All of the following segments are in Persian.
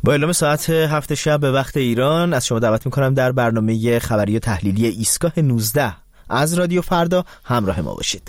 با اعلام ساعت 7 شب به وقت ایران از شما دعوت میکنم در برنامه خبری و تحلیلی ایستگاه 19 از رادیو فردا همراه ما باشید.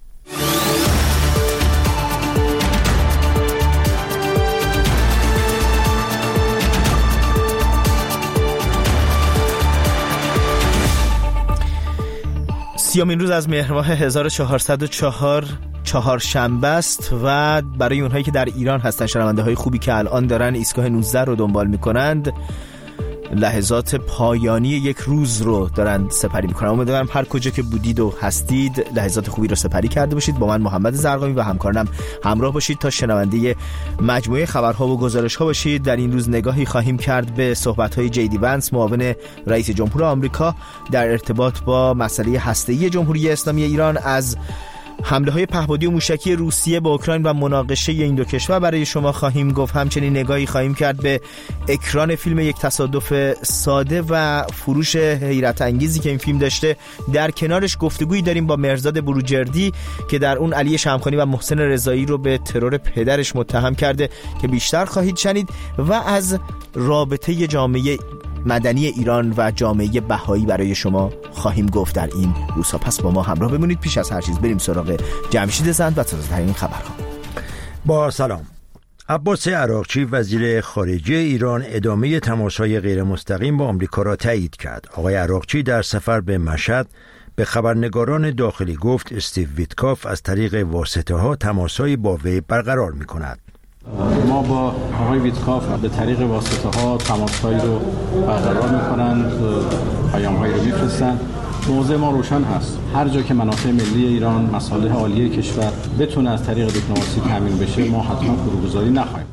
سیامین روز از مهر ماه 1404 چهارشنبه است و برای اونهایی که در ایران هستن، شنونده های خوبی که الان دارن ایستگاه 19 رو دنبال میکنند، لحظات پایانی یک روز رو دارن سپری میکنن. امیدوارم هر کجا که بودید و هستید لحظات خوبی رو سپری کرده باشید. با من محمد زرقامی و همکارانم همراه باشید تا شنونده مجموعه خبرها و گزارش‌ها باشید. در این روز نگاهی خواهیم کرد به صحبت‌های جیدی ونس، معاون رئیس جمهور آمریکا، در ارتباط با مسئله هسته‌ای جمهوری اسلامی ایران، از حمله‌های پهپادی و موشکی روسیه به اوکراین و مناقشه این دو کشور برای شما خواهیم گفت. همچنین نگاهی خواهیم کرد به اکران فیلم یک تصادف ساده و فروش حیرت انگیزی که این فیلم داشته. در کنارش گفتگویی داریم با مرزاد بروجردی که در اون علی شمخانی و محسن رضایی رو به ترور پدرش متهم کرده که بیشتر خواهید شنید، و از رابطه جامعه مدنی ایران و جامعه بهایی برای شما خواهیم گفت در این روزها. پس با ما همراه بمونید. پیش از هر چیز بریم سراغ جمشید زند و تازه‌ترین خبرها. با سلام. عباس عراقچی وزیر خارجه ایران ادامه تماس‌های غیر مستقیم با آمریکا را تایید کرد. آقای عراقچی در سفر به مشهد به خبرنگاران داخلی گفت استیو ویتکاف از طریق واسطه‌ها تماس‌های با وی برقرار می‌کند. ما با آقای ویتکاف به طریق واسطه‌ها تماس‌هایی رو برقرار می‌کنند، پیام‌هایی رو می‌فرستند. موضوع ما روشن هست. هر جا که منافع ملی ایران، مصالح عالی کشور بتونه از طریق دیپلماسی تامین بشه، ما حتما فروگذاری نخواهیم.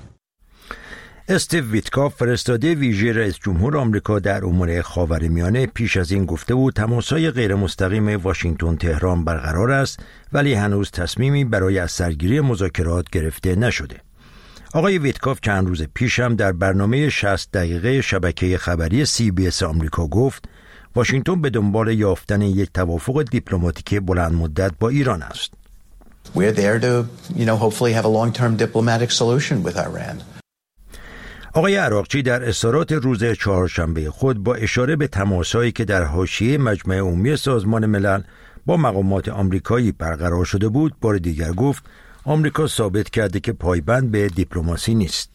استیو ویتکاف، فرستاده ویژه رئیس جمهور آمریکا در امور خاورمیانه، پیش از این گفته بود تماس‌های غیر مستقیم واشنگتن تهران برقرار است، ولی هنوز تصمیمی برای از سرگیری مذاکرات گرفته نشده. آقای ویتکاف چند روز پیش هم در برنامه 60 دقیقه شبکه خبری CBS آمریکا گفت واشنگتن به دنبال یافتن یک توافق دیپلماتیک بلند مدت با ایران است. We're there to, hopefully have a long-term diplomatic solution with Iran. آقای عراقچی در اظهارات روز چهارشنبه خود با اشاره به تماس‌هایی که در حاشیه مجمع عمومی سازمان ملل با مقامات آمریکایی برقرار شده بود، بار دیگر گفت آمریکا ثابت کرده که پایبند به دیپلماسی نیست.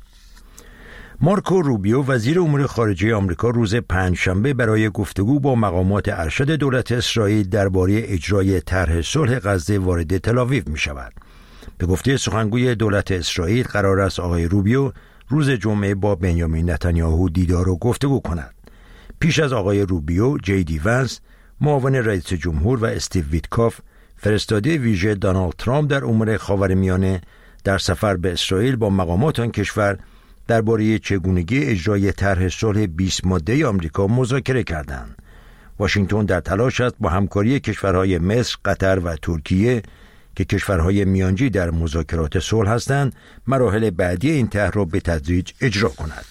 مارکو روبیو وزیر امور خارجه آمریکا روز پنجشنبه برای گفتگو با مقامات ارشد دولت اسرائیل درباره اجرای طرح صلح غزه وارد تل‌آویو می‌شود. به گفته سخنگوی دولت اسرائیل قرار است آقای روبیو روز جمعه با بنیامین نتانیاهو دیدار و گفتگو کند. پیش از آقای روبیو، جیدی ونس، معاون رئیس جمهور، و استیو ویتکاف، فرستاده ویژه دونالد ترامپ در امور خاورمیانه، در سفر به اسرائیل با مقامات آن کشور درباره چگونگی اجرای طرح صلح 20 ماده‌ای آمریکا مذاکره کردند. واشنگتن در تلاش است با همکاری کشورهای مصر، قطر و ترکیه که کشورهای میانجی در مذاکرات صلح هستند، مراحل بعدی این طرح را به تدریج اجرا کند.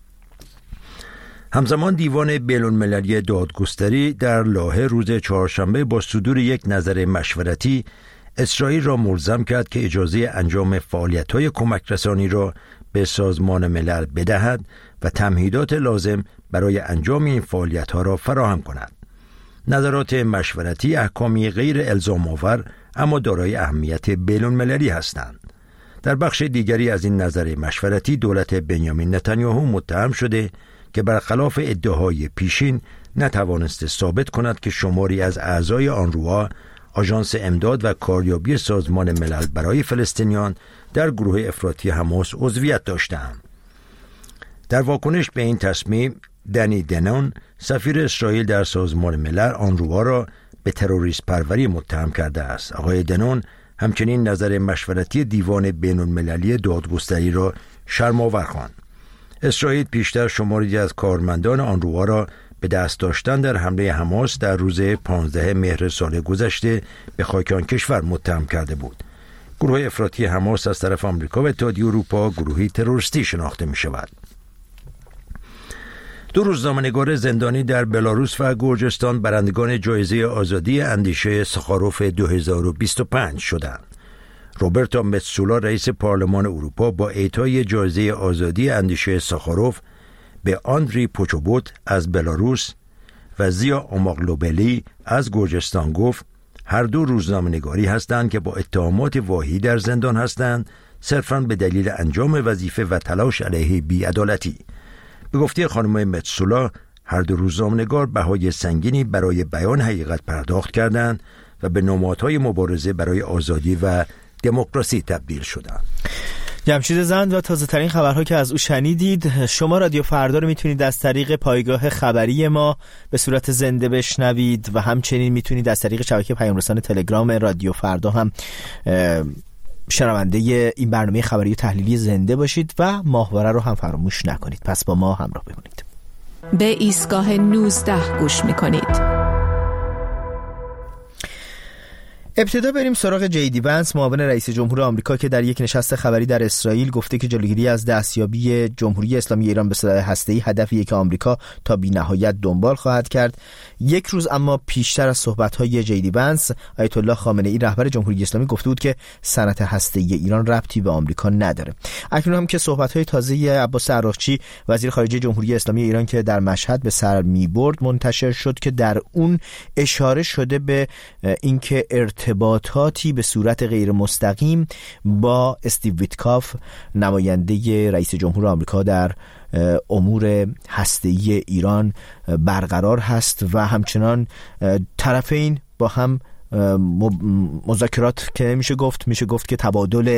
همزمان دیوان بین‌المللی دادگستری در لاهه روز چهارشنبه با صدور یک نظر مشورتی اسرائیل را ملزم کرد که اجازه انجام فعالیت‌های کمک رسانی را به سازمان ملل بدهد و تمهیدات لازم برای انجام این فعالیت‌ها را فراهم کند. نظرات مشورتی احکامی غیر الزام آور اما دارای اهمیت بین‌المللی هستند. در بخش دیگری از این نظر مشورتی دولت بنیامین نتانیاهو متهم شده که برخلاف ادعاهای پیشین نتوانسته ثابت کند که شماری از اعضای آنروا، آژانس امداد و کاریابی سازمان ملل برای فلسطینیان، در گروه افراطی حماس عضویت داشتند. در واکنش به این تصمیم، دنی دنون، سفیر اسرائیل در سازمان ملل، آنروا را به تروریست پروری متهم کرده است. آقای دنون همچنین نظر مشورتی دیوان بین‌المللی دادگستری را شرم‌آور خواند. اسرائیل پیشتر شماری از کارمندان آنروا را به دست داشتن در حمله حماس در روز 15 مهر سال گذشته به خاک آن کشور متهم کرده بود. گروه افراطی حماس از طرف آمریکا و اتحادیه اروپا گروهی تروریستی شناخته می شود. دو روزنامه‌نگار زندانی در بلاروس و گرجستان برندگان جایزه آزادی اندیشه ساخاروف 2025 شدند. روبرتا متسولا رئیس پارلمان اروپا با اعطای جایزه آزادی اندیشه ساخاروف به آندری پوچوبوت از بلاروس و زیا اوماغلوبلی از گرجستان گفت هر دو روزنامه‌نگاری هستند که با اتهامات واهی در زندان هستند صرفاً به دلیل انجام وظیفه و تلاش علیه بی‌عدالتی. به گفته خانم متسولا هر دو روزنامه‌نگار بهای سنگینی برای بیان حقیقت پرداخت کردند و به نمادهای مبارزه برای آزادی و دموکراسی تبدیل شدند. جمشید زند و تازه ترین خبرها که از او شنیدید. شما رادیو فردا رو میتونید از طریق پایگاه خبری ما به صورت زنده بشنوید و همچنین میتونید از طریق شبکه پیام رسان تلگرام رادیو فردا هم شنونده این برنامه خبری و تحلیلی زنده باشید و ماهواره رو هم فراموش نکنید. پس با ما همراه بمونید. به ایستگاه 19 گوش میکنید. ابتدا بریم سراغ جیدی ونس، معاون رئیس جمهور آمریکا که در یک نشست خبری در اسرائیل گفته که جلوگیری از دستیابی جمهوری اسلامی ایران به سلاح هسته‌ای هدفیه که آمریکا تا بی‌نهایت دنبال خواهد کرد. یک روز اما پیشتر از صحبت‌های جیدی ونس، آیت الله خامنه‌ای رهبر جمهوری اسلامی گفته بود که صنعت هسته‌ای ایران ربطی به آمریکا نداره. اکنون هم که صحبت‌های تازه عباس عراقچی وزیر خارجه جمهوری اسلامی ایران که در مشهد به سر می‌برد منتشر شد که در اون اشاره شده به اینکه ارتباطاتی به صورت غیر مستقیم با استیو ویتکاف نماینده رئیس جمهور آمریکا در امور هسته‌ای ایران برقرار هست و همچنان طرفین با هم مذاکرات که میشه گفت که تبادل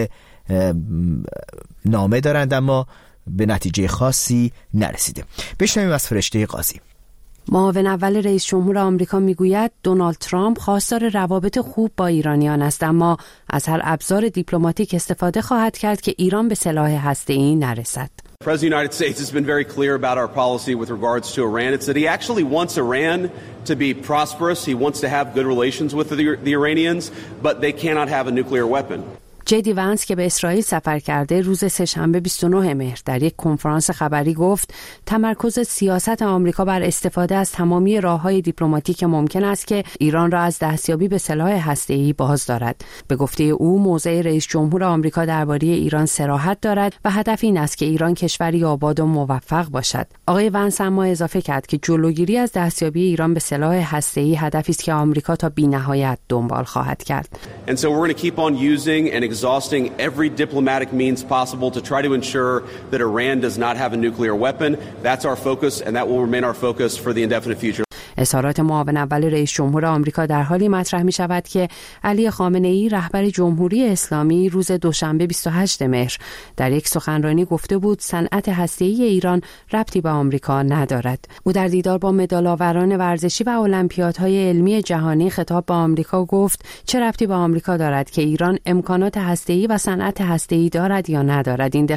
نامه دارند اما به نتیجه خاصی نرسیده. بشنویم از فرشته قاضی. معاون اول رئیس جمهور آمریکا میگوید دونالد ترامپ خواستار روابط خوب با ایرانیان است، اما از هر ابزار دیپلماتیک استفاده خواهد کرد که ایران به سلاح هسته‌ای نرسد. The President of the United States has been very clear about our policy with regards to Iran. It's that he actually wants Iran to be prosperous. He wants to have good relations with the Iranians, but they cannot have a nuclear weapon. جیدی ونس که به اسرائیل سفر کرده روز سه‌شنبه 29 مهر در یک کنفرانس خبری گفت تمرکز سیاست آمریکا بر استفاده از تمامی راه‌های دیپلماتیک ممکن است که ایران را از دستیابی به سلاح هسته‌ای باز دارد. به گفته او موضع رئیس جمهور آمریکا درباره ایران صراحت دارد و هدف این است که ایران کشوری آباد و موفق باشد. آقای ونس اما اضافه کرد که جلوگیری از دستیابی ایران به سلاح هسته‌ای هدفی است که آمریکا تا بی‌نهایت دنبال خواهد کرد. And so we're going to keep on using and exhausting every diplomatic means possible to try to ensure that Iran does not have a nuclear weapon. That's our focus and that will remain our focus for the indefinite future. اظهارات معاون اول رئیس جمهور آمریکا در حالی مطرح می شود که علی خامنه‌ای رهبر جمهوری اسلامی روز دوشنبه 28 مهر در یک سخنرانی گفته بود صنعت هسته‌ای ایران ربطی به آمریکا ندارد. او در دیدار با مدال‌آوران ورزشی و المپیادهای علمی جهانی خطاب به آمریکا گفت چه ربطی به آمریکا دارد که ایران امکانات هسته‌ای و صنعت هسته‌ای دارد یا ندارد. این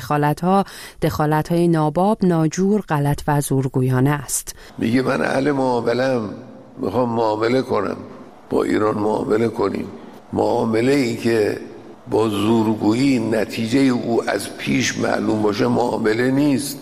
دخالت‌های ناباب، ناجور، غلط و زورگویانه است. میگه من اهل معامله میخوام معامله کنم، با ایران معامله کنیم، معامله ای که با زورگویی نتیجه او از پیش معلوم باشه معامله نیست،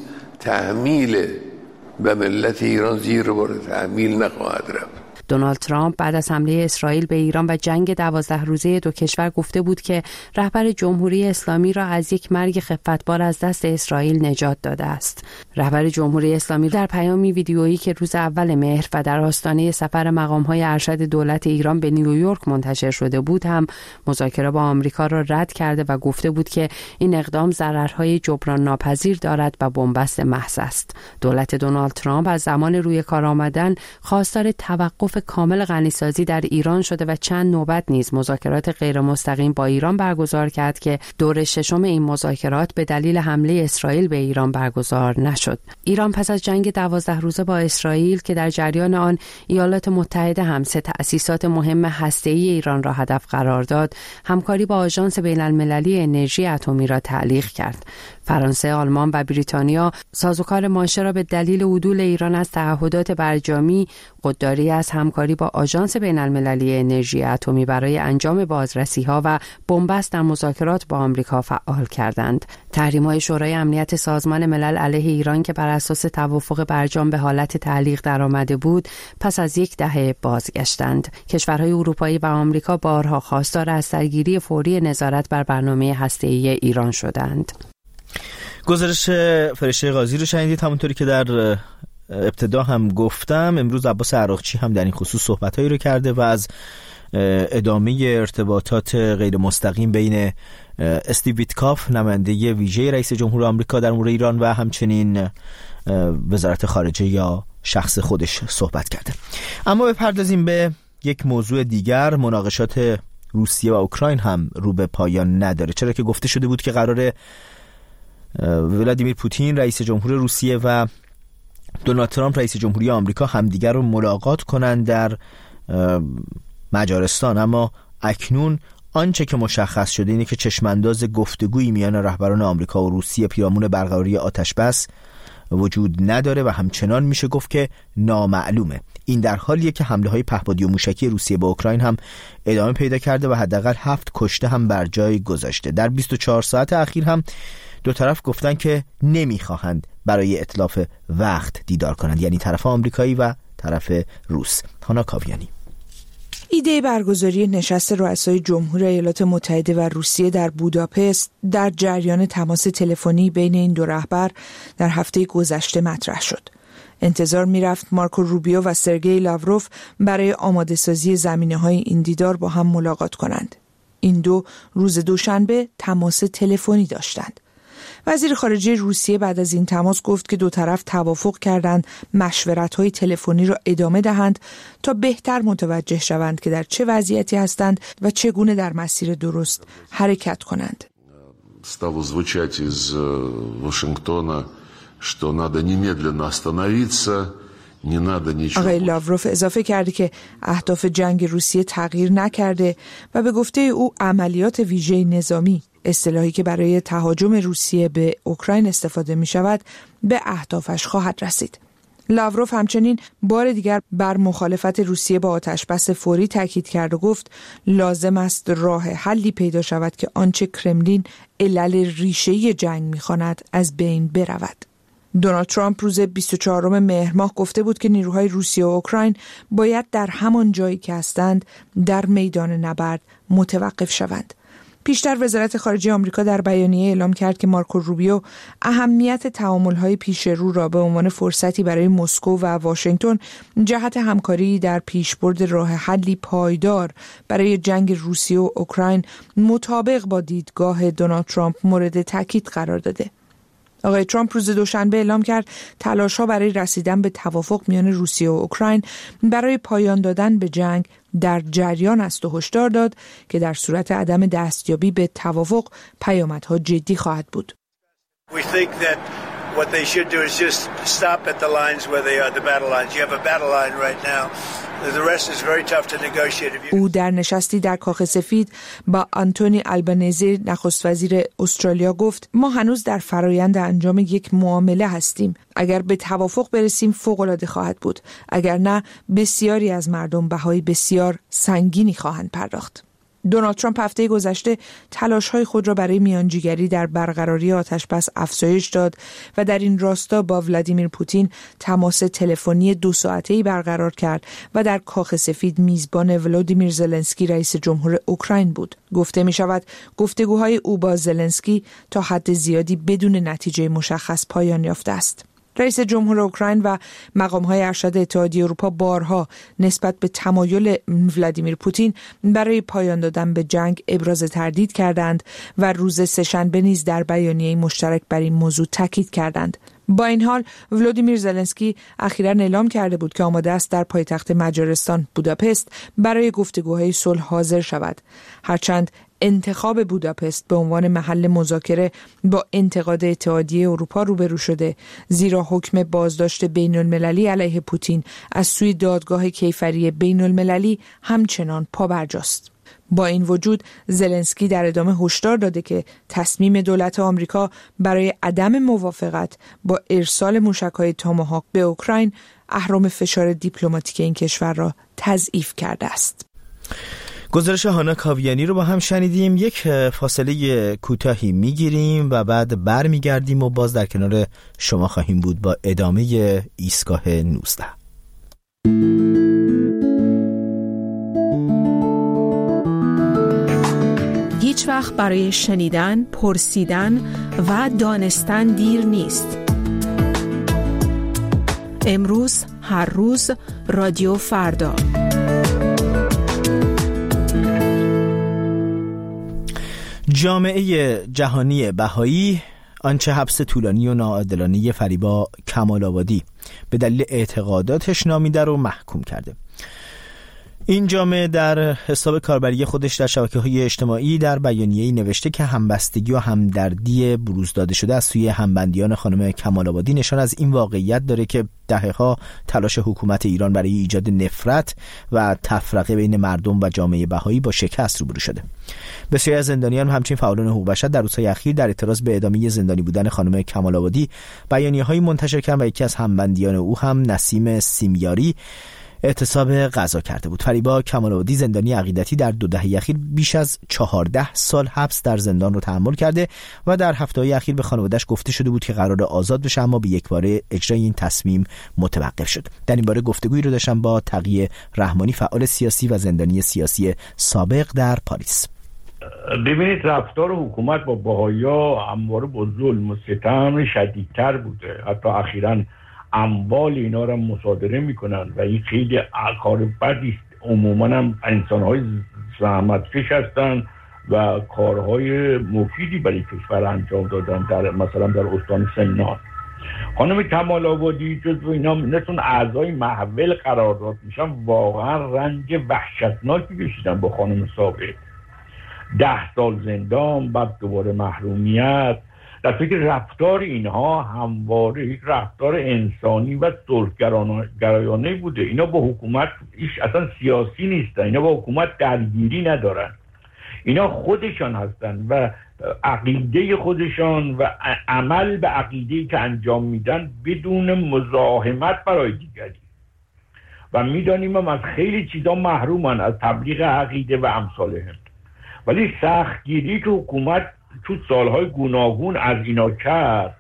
تحمیله و ملت ایران زیر بار تحمیل نخواهد رفت. دونالد ترامپ بعد از حمله اسرائیل به ایران و جنگ 12 روزه دو کشور گفته بود که رهبر جمهوری اسلامی را از یک مرگ خفتبار از دست اسرائیل نجات داده است. رهبر جمهوری اسلامی در پیامی ویدیویی که روز اول مهر و در آستانه سفر مقام‌های ارشد دولت ایران به نیویورک منتشر شده بود هم مذاکره با آمریکا را رد کرده و گفته بود که این اقدام ضررهای جبران ناپذیر دارد و بنبست محض است. دولت دونالد ترامپ از زمان روی کار آمدن خواستار توقف کامل غنیسازی در ایران شده و چند نوبت نیز مذاکرات غیر مستقیم با ایران برگزار کرد که دور ششم این مذاکرات به دلیل حمله اسرائیل به ایران برگزار نشد. ایران پس از جنگ 12 روزه با اسرائیل که در جریان آن ایالات متحده هم سه تأسیسات مهم هسته‌ای ایران را هدف قرار داد، همکاری با آژانس بین‌المللی انرژی اتمی را تعلیق کرد. فرانسه، آلمان و بریتانیا سازوکار ماشه را به دلیل عدول ایران از تعهدات برجامی، خودداری از همکاری با آژانس بین‌المللی انرژی اتمی برای انجام بازرسی‌ها و بنبست در مذاکرات با آمریکا فعال کردند. تحریم‌های شورای امنیت سازمان ملل علیه ایران که بر اساس توافق برجام به حالت تعلیق درآمده بود، پس از یک دهه بازگشتند. کشورهای اروپایی و آمریکا بارها خواستار از سرگیری فوری نظارت بر برنامه هسته‌ای ایران شدند. گزارش فرشته قاضی رو شنیدید. همونطوری که در ابتدا هم گفتم، امروز عباس عراقچی هم در این خصوص صحبت‌هایی رو کرده و از ادامه ارتباطات غیر مستقیم بین استیو ویتکاف نماینده ویژه رئیس جمهور آمریکا در مورد ایران و همچنین وزارت خارجه یا شخص خودش صحبت کرده. اما بپردازیم به یک موضوع دیگر. مناقشات روسیه و اوکراین هم رو به پایان نداره، چرا که گفته شده بود که قراره ولادیمیر پوتین رئیس جمهور روسیه و دونالد ترامپ رئیس جمهوری آمریکا همدیگر رو ملاقات کنند در مجارستان. اما اکنون آنچه که مشخص شده اینه که چشمانداز گفتگویی میان رهبران آمریکا و روسیه پیرامون برقراری آتشبس وجود نداره و همچنان میشه گفت که نامعلومه. این در حالیه که حمله‌های پهپادی و موشکی روسیه به اوکراین هم ادامه پیدا کرده و حداقل 7 کشته هم بر جای گذاشته. در 24 ساعت اخیر هم دو طرف گفتن که نمیخواهند برای اتلاف وقت دیدار کنند، یعنی طرف آمریکایی و طرف روس. هانا کاویانی. ایده برگزاری نشست رؤسای جمهور ایالات متحده و روسیه در بوداپست در جریان تماس تلفنی بین این دو رهبر در هفته گذشته مطرح شد. انتظار میرفت مارکو روبیو و سرگئی لاوروف برای آماده سازی زمینه‌های این دیدار با هم ملاقات کنند. این دو روز دوشنبه تماس تلفنی داشتند. وزیر خارجه روسیه بعد از این تماس گفت که دو طرف توافق کردند مشورت‌های تلفنی را ادامه دهند تا بهتر متوجه شوند که در چه وضعیتی هستند و چگونه در مسیر درست حرکت کنند. Стало звучать из Вашингтона, что надо немедленно остановиться. آقای لاوروف اضافه کرده که اهداف جنگ روسیه تغییر نکرده و به گفته او عملیات ویژه نظامی، اصطلاحی که برای تهاجم روسیه به اوکراین استفاده می شود، به اهدافش خواهد رسید. لاوروف همچنین بار دیگر بر مخالفت روسیه با آتشبس فوری تاکید کرد و گفت لازم است راه حلی پیدا شود که آنچه کرملین علل ریشه‌ای جنگ می‌خواند از بین برود. دونالد ترامپ روز 24 مهر ماه گفته بود که نیروهای روسیه و اوکراین باید در همان جایی که هستند در میدان نبرد متوقف شوند. پیشتر وزارت خارجه آمریکا در بیانیه اعلام کرد که مارکو روبیو اهمیت تعامل‌های پیش رو را به عنوان فرصتی برای مسکو و واشنگتن جهت همکاری در پیشبرد راه حلی پایدار برای جنگ روسیه و اوکراین مطابق با دیدگاه دونالد ترامپ مورد تاکید قرار داده. آقای ترامپ روز دوشنبه اعلام کرد تلاش‌ها برای رسیدن به توافق میان روسیه و اوکراین برای پایان دادن به جنگ در جریان است و هشدار داد که در صورت عدم دستیابی به توافق پیامدها جدی خواهد بود. What they should do is just stop at the lines where they are, the battle lines. You have a battle line right now. The rest is very tough to negotiate. او در نشستی در کاخ سفید با آنتونی آلبانیزی نخست وزیر استرالیا گفت ما هنوز در فرایند انجام یک معامله هستیم. اگر به توافق برسیم فوق‌العاده خواهد بود. اگر نه بسیاری از مردم بهای بسیار سنگینی خواهند پرداخت. دونالد ترامپ هفته گذشته تلاش‌های خود را برای میانجیگری در برقراری آتشبس افزایش داد و در این راستا با ولادیمیر پوتین تماس تلفنی 2 ساعته‌ای برقرار کرد و در کاخ سفید میزبان ولادیمیر زلنسکی رئیس جمهور اوکراین بود. گفته می‌شود گفتگوهای او با زلنسکی تا حد زیادی بدون نتیجه مشخص پایان یافته است. رئیس جمهور اوکراین و مقام‌های ارشد اتحادیه اروپا بارها نسبت به تمایل ولادیمیر پوتین برای پایان دادن به جنگ ابراز تردید کردند و روز سه‌شنبه نیز در بیانیه مشترک بر این موضوع تاکید کردند. با این حال ولادیمیر زلنسکی اخیراً اعلام کرده بود که آماده است در پایتخت مجارستان بوداپست برای گفتگوهای صلح حاضر شود. هرچند انتخاب بوداپست به عنوان محل مذاکره با انتقاد اتحادیه اروپا روبرو شده، زیرا حکم بازداشت بین‌المللی علیه پوتین از سوی دادگاه کیفری بین‌المللی همچنان پابرجاست. با این وجود زلنسکی در ادامه هشدار داده که تصمیم دولت آمریکا برای عدم موافقت با ارسال موشک‌های تاماهاک به اوکراین اهرم فشار دیپلماتیک این کشور را تضعیف کرده است. گزارش هانا کاویانی رو با هم شنیدیم. یک فاصله کوتاهی میگیریم و بعد برمیگردیم و باز در کنار شما خواهیم بود با ادامه ایستگاه 19. هیچ وقت برای شنیدن، پرسیدن و دانستن دیر نیست. امروز، هر روز، رادیو فردا. جامعه جهانی بهایی آنچه حبس طولانی و ناعادلانه فریبا کمال‌آبادی به دلیل اعتقاداتش نامیده رو محکوم کرده. این جامعه در حساب کاربری خودش در شبکه‌های اجتماعی در بیانیه‌ای نوشته که همبستگی و همدردی بروز داده شده از سوی همبندیان خانم کمال‌آبادی نشان از این واقعیت داره که دهه‌ها تلاش حکومت ایران برای ایجاد نفرت و تفرقه بین مردم و جامعه بهایی با شکست روبرو شده. بسیاری از زندانیان همچنین فعالان حقوق بشر در روزهای اخیر در اعتراض به ادامه زندانی بودن خانم کمال‌آبادی بیانیه‌هایی منتشر کردند و یکی از همبندیان او هم نسیم سیمیاری اعتصاب غذا کرده بود. فریبا کمال‌آبادی زندانی عقیدتی در 2 دهه اخیر بیش از 14 سال حبس در زندان رو تحمل کرده و در هفته‌های اخیر به خانواده‌اش گفته شده بود که قرار آزاد بشه، اما به یکباره اجرای این تصمیم متوقف شد. در این باره گفتگویی رو داشتم با تقی رحمانی، فعال سیاسی و زندانی سیاسی سابق در پاریس. ببینید رفتار حکومت با بهائی‌ها همواره با ظلم و ستم شدیدتر بوده. حتی اخیراً اموال اینا رو مصادره میکنن و این خیلی کار بدی است. عموما هم انسان‌های زحمتکش هستن و کارهای مفیدی برای کشور انجام دادن، در مثلا در استان سمنان. خانم کمال‌آبادی جزو اینا نتون اعضای محول قرار داد میشن، واقعا رنج وحشتناکی کشیدن با خانم سابق. 10 سال زندان، بعد دوباره محرومیت. در فکر رفتار اینها همواره یک رفتار انسانی و صلح‌گرایانه بوده. اینا با حکومت اصلا سیاسی نیستن، اینا با حکومت درگیری ندارن. اینا خودشان هستن و عقیده خودشان و عمل به عقیده‌ای که انجام میدن بدون مزاحمت برای دیگری. و میدانیم هم از خیلی چیزا محرومن، از تبلیغ عقیده و امثالهم. ولی سختگیری که حکومت تو سالهای گوناگون از اینا کرد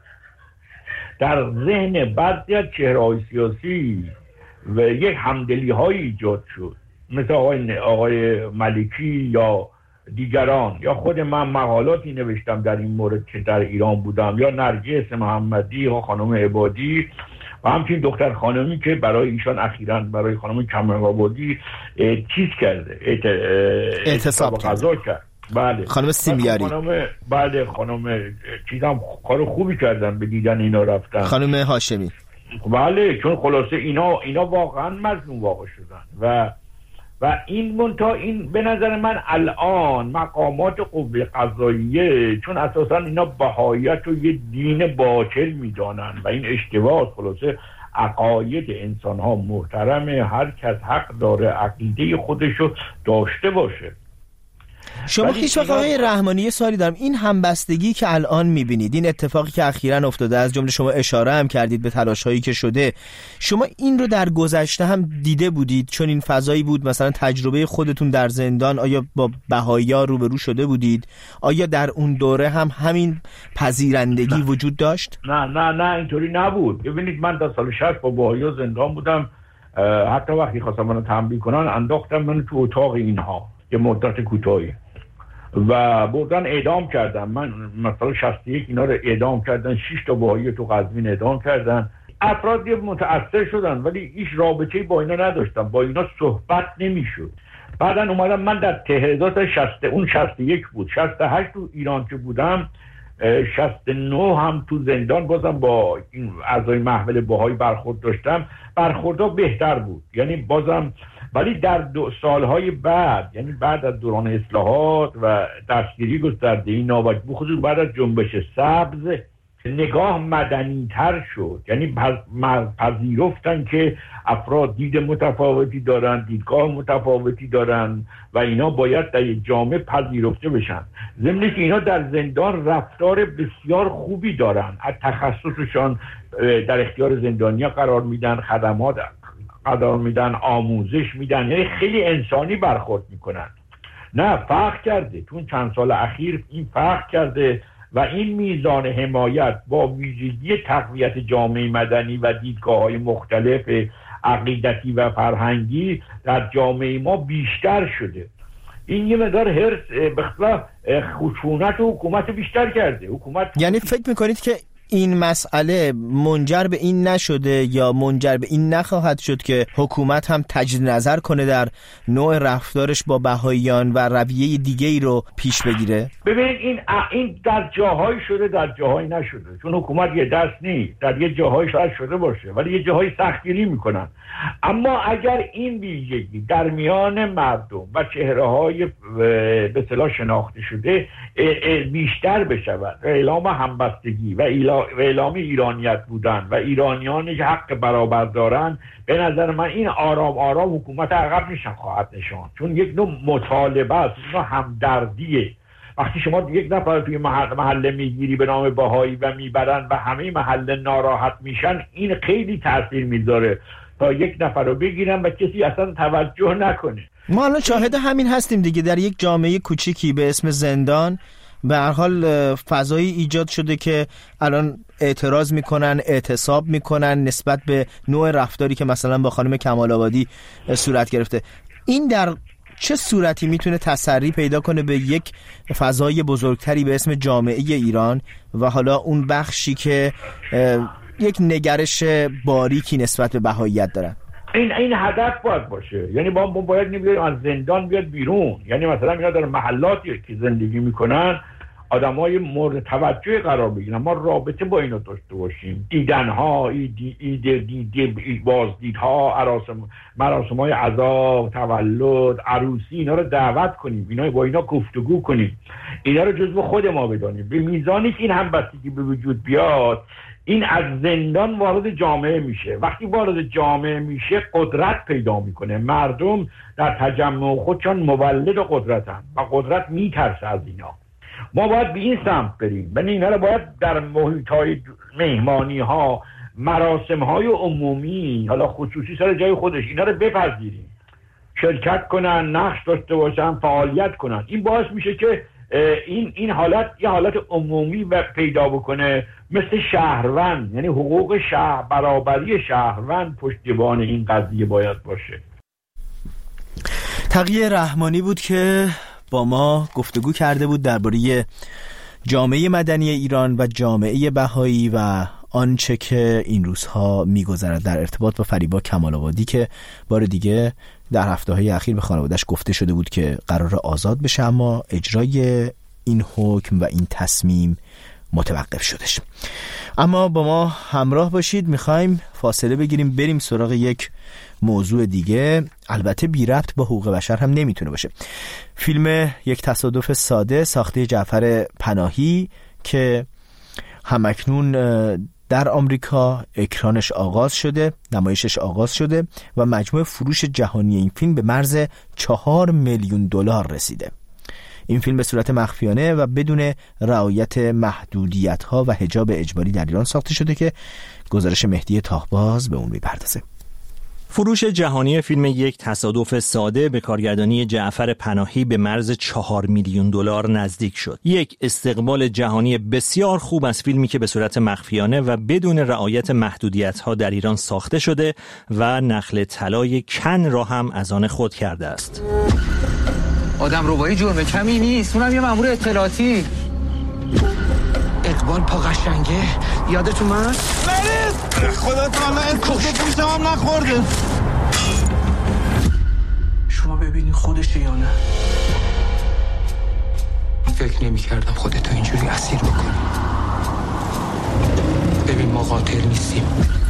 در ذهن بعضی از چهره‌های سیاسی و یک همدلی های ایجاد شد، مثل آقای ملکی یا دیگران، یا خود من مقالاتی نوشتم در این مورد که در ایران بودم، یا نرگس محمدی یا خانم عبادی و همچنین دختر خانمی که برای ایشان اخیراً برای خانم کمال‌آبادی چیز کرده، اعتصاب غذا کرد. بله. خانم سیمیاری. بله خانم چیزام کار خوبی کردن، به دیدن اینا رفتن. خانم هاشمی. بله، چون خلاصه اینا واقعا مظلوم واقع شدن و این به نظر من الان مقامات قوه قضاییه، چون اساسا اینا بهاییت رو یه دین باطل میدانن و این اشتباه. خلاصه عقاید انسان ها محترمه، هر کس حق داره عقیده خودشو داشته باشه. شما هیچ وقت آقای رحمانی سوالی دارم، این همبستگی که الان میبینید، این اتفاقی که اخیراً افتاده، از جمله شما اشاره هم کردید به تلاش‌هایی که شده، شما این رو در گذشته هم دیده بودید؟ چون این فضایی بود، مثلا تجربه خودتون در زندان، آیا با بهائی‌ها روبرو شده بودید؟ آیا در اون دوره هم همین پذیرندگی وجود داشت؟ نه اینطوری نبود. ببینید من تا سال 60 با بهائی‌ها زندان بودم، حتی وقتی خواستم منو تنبیه کنن انداختم منو تو اتاق اینها یه مدت کوتاهی و بردن اعدام کردن. من مثلا 61 اینا رو اعدام کردن، 6 تا بهایی تو قزوین اعدام کردن. افرادی متأثر شدن ولی هیچ رابطه‌ای با اینا نداشتم، با اینا صحبت نمیشد. بعدن اومدم من در تهران 61 بود، 68 تو ایران که بودم، 69 هم تو زندان بازم با این اعضای محول بهایی برخورد داشتم. برخوردها بهتر بود، یعنی بازم، ولی در 2 سالهای بعد، یعنی بعد از دوران اصلاحات و دستگیری گسترده ناوک، بخصوص بعد از جنبش سبز نگاه مدنی‌تر شد، یعنی پذیرفتن که افراد دید متفاوتی دارن، دیدگاه متفاوتی دارن و اینا باید در یک جامعه پذیرفته بشن. ضمن که اینا در زندان رفتار بسیار خوبی دارن، از تخصصشان در اختیار زندانیا قرار میدن، خدمات قرار میدن، آموزش میدن، یعنی خیلی انسانی برخورد میکنن. نه، فرق کرده، چون چند سال اخیر این فرق کرده و این میزان حمایت با ویژگی تقویت جامعه مدنی و دیدگاه‌های مختلف عقیدتی و فرهنگی در جامعه ما بیشتر شده. این یه مقدار هرس به اصطلاح خشونت و حکومت بیشتر کرده. حکومت یعنی فکر میکنید که این مسئله منجر به این نشده یا منجر به این نخواهد شد که حکومت هم تجدید نظر کنه در نوع رفتارش با بهائیان و رویه دیگه‌ای رو پیش بگیره؟ ببینید این در جاهایی شده، در جاهایی نشده، چون حکومت یه دست نیست. در یه جاهایی شاید شده باشه ولی یه جاهایی سختگیری میکنن. اما اگر این ویژگی در میان مردم و چهره‌های به اصطلاح شناخته شده بیشتر بشود، اعلام همبستگی و اعلام ایرانیت بودن و ایرانیانی که حق برابر دارن، به نظر من این آرام آرام حکومت عقب نشان خواهد نشاند، چون یک نوع مطالبه است، یک همدردیه. وقتی شما یک نفر توی محله میگیری به نام بهایی و میبرن و همه محله ناراحت میشن، این خیلی تاثیر میذاره تا یک نفر رو بگیرن و کسی اصلا توجه نکنه. ما الان شاهد همین هستیم دیگه. در یک جامعه کوچیکی به اسم زندان به هر حال فضایی ایجاد شده که الان اعتراض میکنن، اعتصاب میکنن نسبت به نوع رفتاری که مثلا با خانم کمال آبادی صورت گرفته. این در چه صورتی میتونه تسری پیدا کنه به یک فضای بزرگتری به اسم جامعه ایران و حالا اون بخشی که یک نگرش باریکی نسبت به بهائیت دارن؟ این هدف باید باشه. یعنی ما باید نمیگیم از زندان بیاد بیرون. یعنی مثلا اینا در محلاتی که زندگی میکنن آدمای مورد توجه قرار بگیرن، ما رابطه با اینا داشته باشیم، دیدنها، بازدیدها، مراسم‌های عزا، تولد، عروسی، اینا رو دعوت کنیم، اینا با اینا گفتگو کنیم، اینا رو جزو خود ما بدانیم. به میزانی که این همبستگی به وجود بیاد، این از زندان وارد جامعه میشه. وقتی وارد جامعه میشه قدرت پیدا میکنه. مردم در تجمع خودشان مولد قدرتن و قدرت میترسه از اینا. ما باید به این سمت بریم. یعنی اینا رو باید در محیط‌های مهمانی‌ها، مراسم‌های عمومی، حالا خصوصی سر جای خودش، اینا رو بپذیریم، شرکت کنن، نقش داشته باشن، فعالیت کنن. این باعث میشه که این حالت یه حالت عمومی و پیدا بکنه، مثل شهروند. یعنی حقوق برابری شهروند پشتیبان این قضیه باید باشه. تقی رحمانی بود که با ما گفتگو کرده بود درباره جامعه مدنی ایران و جامعه بهایی و آنچه که این روزها میگذرد در ارتباط با فریبا کمال آبادی که بار دیگه در هفته‌های اخیر به خانواده‌اش گفته شده بود که قرار آزاد بشه، اما اجرای این حکم و این تصمیم متوقف شدش. اما با ما همراه باشید، میخوایم فاصله بگیریم بریم سراغ یک موضوع دیگه، البته بی ربط با حقوق بشر هم نمیتونه باشه. فیلم یک تصادف ساده ساخته جعفر پناهی که همکنون در آمریکا اکرانش آغاز شده، نمایشش آغاز شده و مجموع فروش جهانی این فیلم به مرز 4 میلیون دلار رسیده. این فیلم به صورت مخفیانه و بدون رعایت محدودیت‌ها و حجاب اجباری در ایران ساخته شده که گزارش مهدی تاهباز به اون می‌پردازه. فروش جهانی فیلم یک تصادف ساده به کارگردانی جعفر پناهی به مرز 4 میلیون دلار نزدیک شد. یک استقبال جهانی بسیار خوب از فیلمی که به صورت مخفیانه و بدون رعایت محدودیت‌ها در ایران ساخته شده و نخل طلای کن را هم از آن خود کرده است. آدم ربایی جرم کمی نیست، اونم یه مأمور اطلاعاتی. اقبال پا قشنگه، یادتون من؟ مریض! خدا تعالی اسکوش پوشتم هم نخورده. شما ببینید خودشه یا نه؟ فکر نمی کردم خودتو اینجوری اسیر بکنی. ببین ما قاتل نیستیم.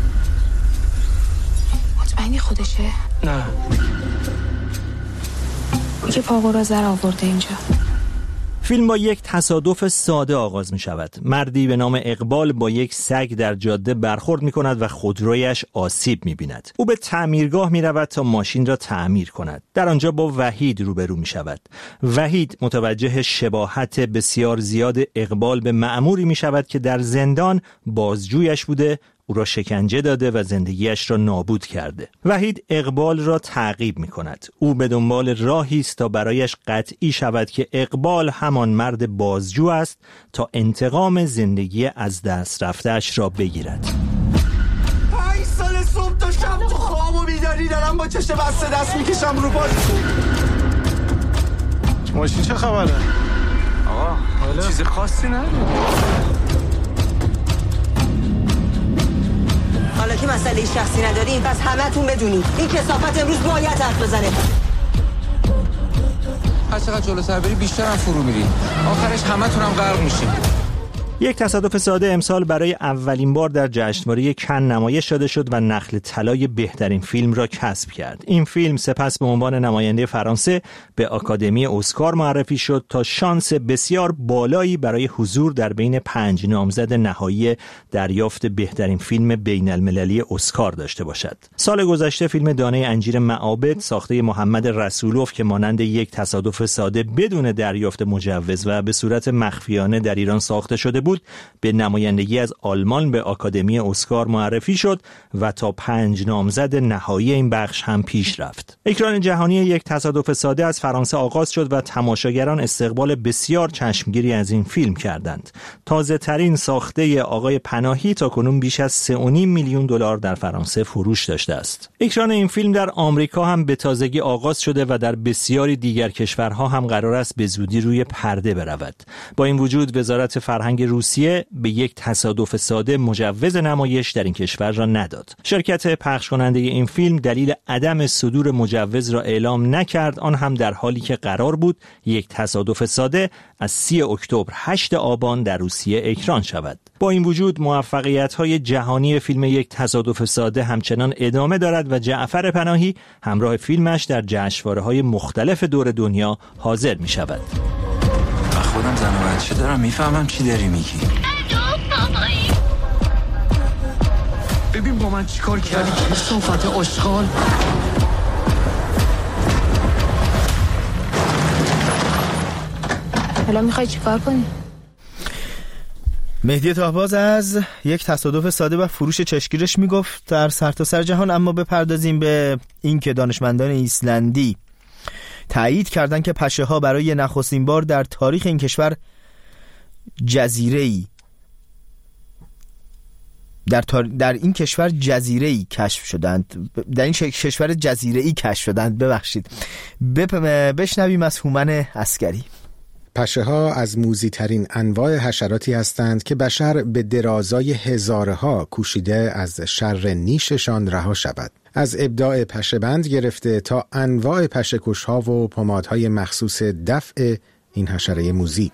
مطمئنی خودشه؟ نه. که پاقو را زر آورده اینجا. فیلم با یک تصادف ساده آغاز می شود. مردی به نام اقبال با یک سگ در جاده برخورد می کند و خودرویش آسیب می بیند. او به تعمیرگاه می رود تا ماشین را تعمیر کند. در آنجا با وحید روبرو می شود. وحید متوجه شباهت بسیار زیاد اقبال به مأموری می شود که در زندان بازجویش بوده، او را شکنجه داده و زندگیش را نابود کرده. وحید اقبال را تعقیب می کند. او به دنبال راهی است تا برایش قطعی شود که اقبال همان مرد بازجو است تا انتقام زندگی از دست رفته‌اش را بگیرد. 5 سال صبح تا شب تو خواب و بیداری دارم با چشم بسته دست میکشم رو پاش. ماشین چه خبره؟ آقا چیز خاصی نه. حالا که مسئله شخصی نداریم پس همتون بدونید این کثافت امروز باید حرف بزنه. هر چقدر جلو سر بری بیشتر هم فرو میری، آخرش همتون هم غرق میشیم. یک تصادف ساده امسال برای اولین بار در جشنواره کن نمایش داده شد و نخل طلای بهترین فیلم را کسب کرد. این فیلم سپس به عنوان نماینده فرانسه به آکادمی اسکار معرفی شد تا شانس بسیار بالایی برای حضور در بین 5 نامزد نهایی دریافت بهترین فیلم بین المللی اسکار داشته باشد. سال گذشته فیلم دانه انجیر معابد ساخته محمد رسولوف که مانند یک تصادف ساده بدون دریافت مجوز و به صورت مخفیانه در ایران ساخته شده بود به نمایندگی از آلمان به آکادمی اسکار معرفی شد و تا 5 نامزد نهایی این بخش هم پیش رفت. اکران جهانی یک تصادف ساده از فرانسه آغاز شد و تماشاگران استقبال بسیار چشمگیری از این فیلم کردند. تازه ترین ساخته آقای پناهی تاکنون بیش از 3.5 میلیون دلار در فرانسه فروش داشته است. اکران این فیلم در آمریکا هم به تازگی آغاز شده و در بسیاری دیگر کشورها هم قرار است به زودی روی پرده برود. با این وجود وزارت فرهنگ روسیه به یک تصادف ساده مجوز نمایش در این کشور را نداد. شرکت پخش کننده این فیلم دلیل عدم صدور مجوز را اعلام نکرد، آن هم در حالی که قرار بود یک تصادف ساده از 30 اکتبر 8 آبان در روسیه اکران شود. با این وجود موفقیت‌های جهانی فیلم یک تصادف ساده همچنان ادامه دارد و جعفر پناهی همراه فیلمش در جشنواره‌های مختلف دور دنیا حاضر می‌شود. خودم زن و بچه دارم، میفهمم چی داری میگی. ببین با من چی کار کردی که صحبت آشغال. حالا میخوای چی کار کنی؟ مهدی طاهباز از یک تصادف ساده و فروش چشمگیرش میگفت در سرتاسر جهان. اما بپردازیم به این که دانشمندان ایسلندی تایید کردند که پشه‌ها برای نخستین بار در تاریخ این کشور جزیره‌ای در این کشور جزیره‌ای کشف شدند. در این کشور جزیره‌ای کشف شدند. ببخشید. بشنویم از هومن عسکری. پشه‌ها از موذی‌ترین انواع حشراتی هستند که بشر به درازای هزارها کوشیده از شر نیششان رها شود. از ابداع پشه‌بند گرفته تا انواع پشه‌کش‌ها و پمادهای مخصوص دفع این حشره موذی.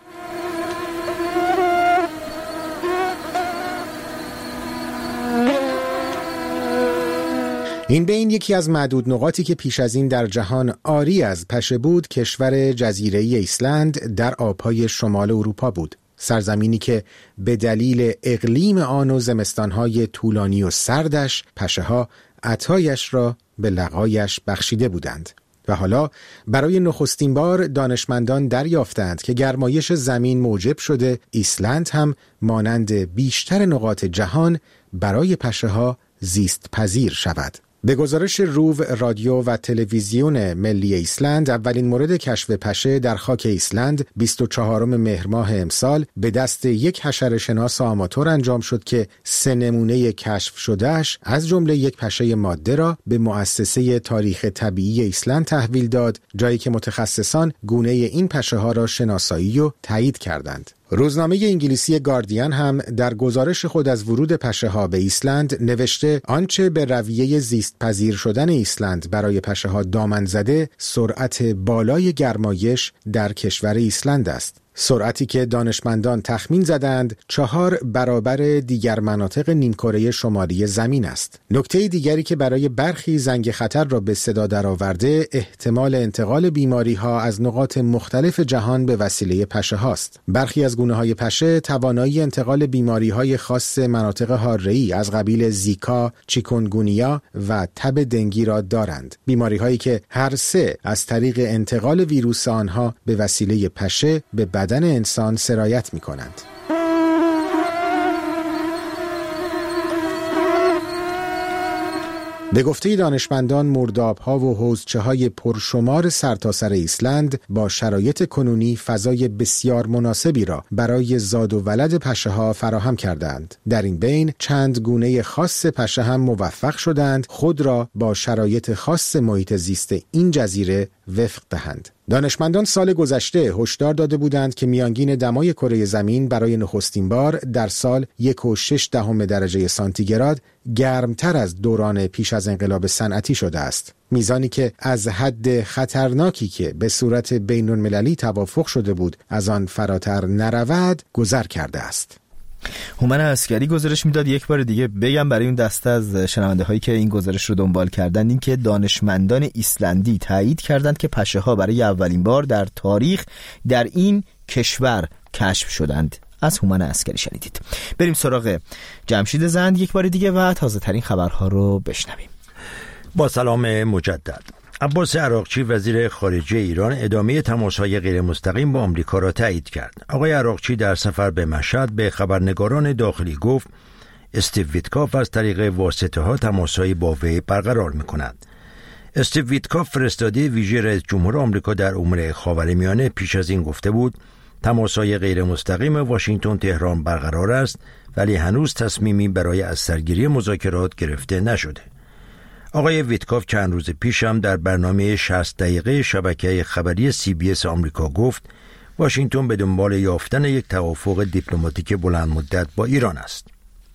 این بین یکی از معدود نقاطی که پیش از این در جهان عاری از پشه بود کشور جزیره‌ای ایسلند در آبهای شمال اروپا بود. سرزمینی که به دلیل اقلیم آن و زمستانهای طولانی و سردش پشه‌ها عطایش را به لقایش بخشیده بودند. و حالا برای نخستین بار دانشمندان دریافتند که گرمایش زمین موجب شده ایسلند هم مانند بیشتر نقاط جهان برای پشه‌ها زیست پذیر شود. به گزارش روو رادیو و تلویزیون ملی ایسلند اولین مورد کشف پشه در خاک ایسلند 24 مهر ماه امسال به دست یک حشره‌شناس آماتور انجام شد که 3 نمونه کشف شدهش از جمله یک پشه ماده را به مؤسسه تاریخ طبیعی ایسلند تحویل داد، جایی که متخصصان گونه این پشه ها را شناسایی و تایید کردند. روزنامه انگلیسی گاردین هم در گزارش خود از ورود پشه‌ها به ایسلند نوشته آنچه به رویه زیست پذیر شدن ایسلند برای پشه‌ها دامن زده سرعت بالای گرمایش در کشور ایسلند است. سرعتی که دانشمندان تخمین زدند 4 برابر دیگر مناطق نیمکره شمالی زمین است. نکته دیگری که برای برخی زنگ خطر را به صدا درآورده احتمال انتقال بیماری ها از نقاط مختلف جهان به وسیله پشه هاست. برخی از گونه های پشه توانایی انتقال بیماری های خاص مناطق حاره‌ای از قبیل زیکا، چیکونگونیا و تب دنگی را دارند. بیماری هایی که هر سه از طریق انتقال ویروس آنها به وسیله پشه به بدن انسان سرایت می کنند. به گفته دانشمندان مرداب‌ها و حوضچه‌های پرشمار سرتاسر ایسلند با شرایط کنونی فضای بسیار مناسبی را برای زاد و ولد پشه‌ها فراهم کردند. در این بین چند گونه خاص پشه هم موفق شدند خود را با شرایط خاص محیط زیست این جزیره وفق دهند. دانشمندان سال گذشته هشدار داده بودند که میانگین دمای کره زمین برای نخستین بار در سال 1.6 درجه سانتیگراد گرمتر از دوران پیش از انقلاب صنعتی شده است. میزانی که از حد خطرناکی که به صورت بین‌المللی توافق شده بود از آن فراتر نرود گذر کرده است. هومن عسکری گزارش میداد. یک بار دیگه بگم برای اون دسته از شنونده هایی که این گزارش رو دنبال کردند، این که دانشمندان ایسلندی تایید کردند که پشه ها برای اولین بار در تاریخ در این کشور کشف شدند. از هومن عسکری شنیدید. بریم سراغ جمشید زند یک بار دیگه و تازه ترین خبرها رو بشنویم. با سلام مجدد. عباس عراقچی وزیر خارجه ایران ادامه تماس‌های غیر مستقیم با آمریکا را تایید کرد. آقای عراقچی در سفر به مشهد به خبرنگاران داخلی گفت استیو ویتکاف از طریق واسطه‌ها تماس‌های با وی برقرار می‌کند. استیو ویتکاف فرستاده ویژه رئیس جمهور آمریکا در امور خاورمیانه پیش از این گفته بود تماس‌های غیر مستقیم واشنگتن تهران برقرار است ولی هنوز تصمیمی برای از سرگیری مذاکرات گرفته نشده. آقای ویتکاف چند روز پیش هم در برنامه 60 دقیقه شبکه خبری CBS آمریکا گفت واشنگتن به دنبال یافتن یک توافق دیپلماتیک بلند مدت با ایران است.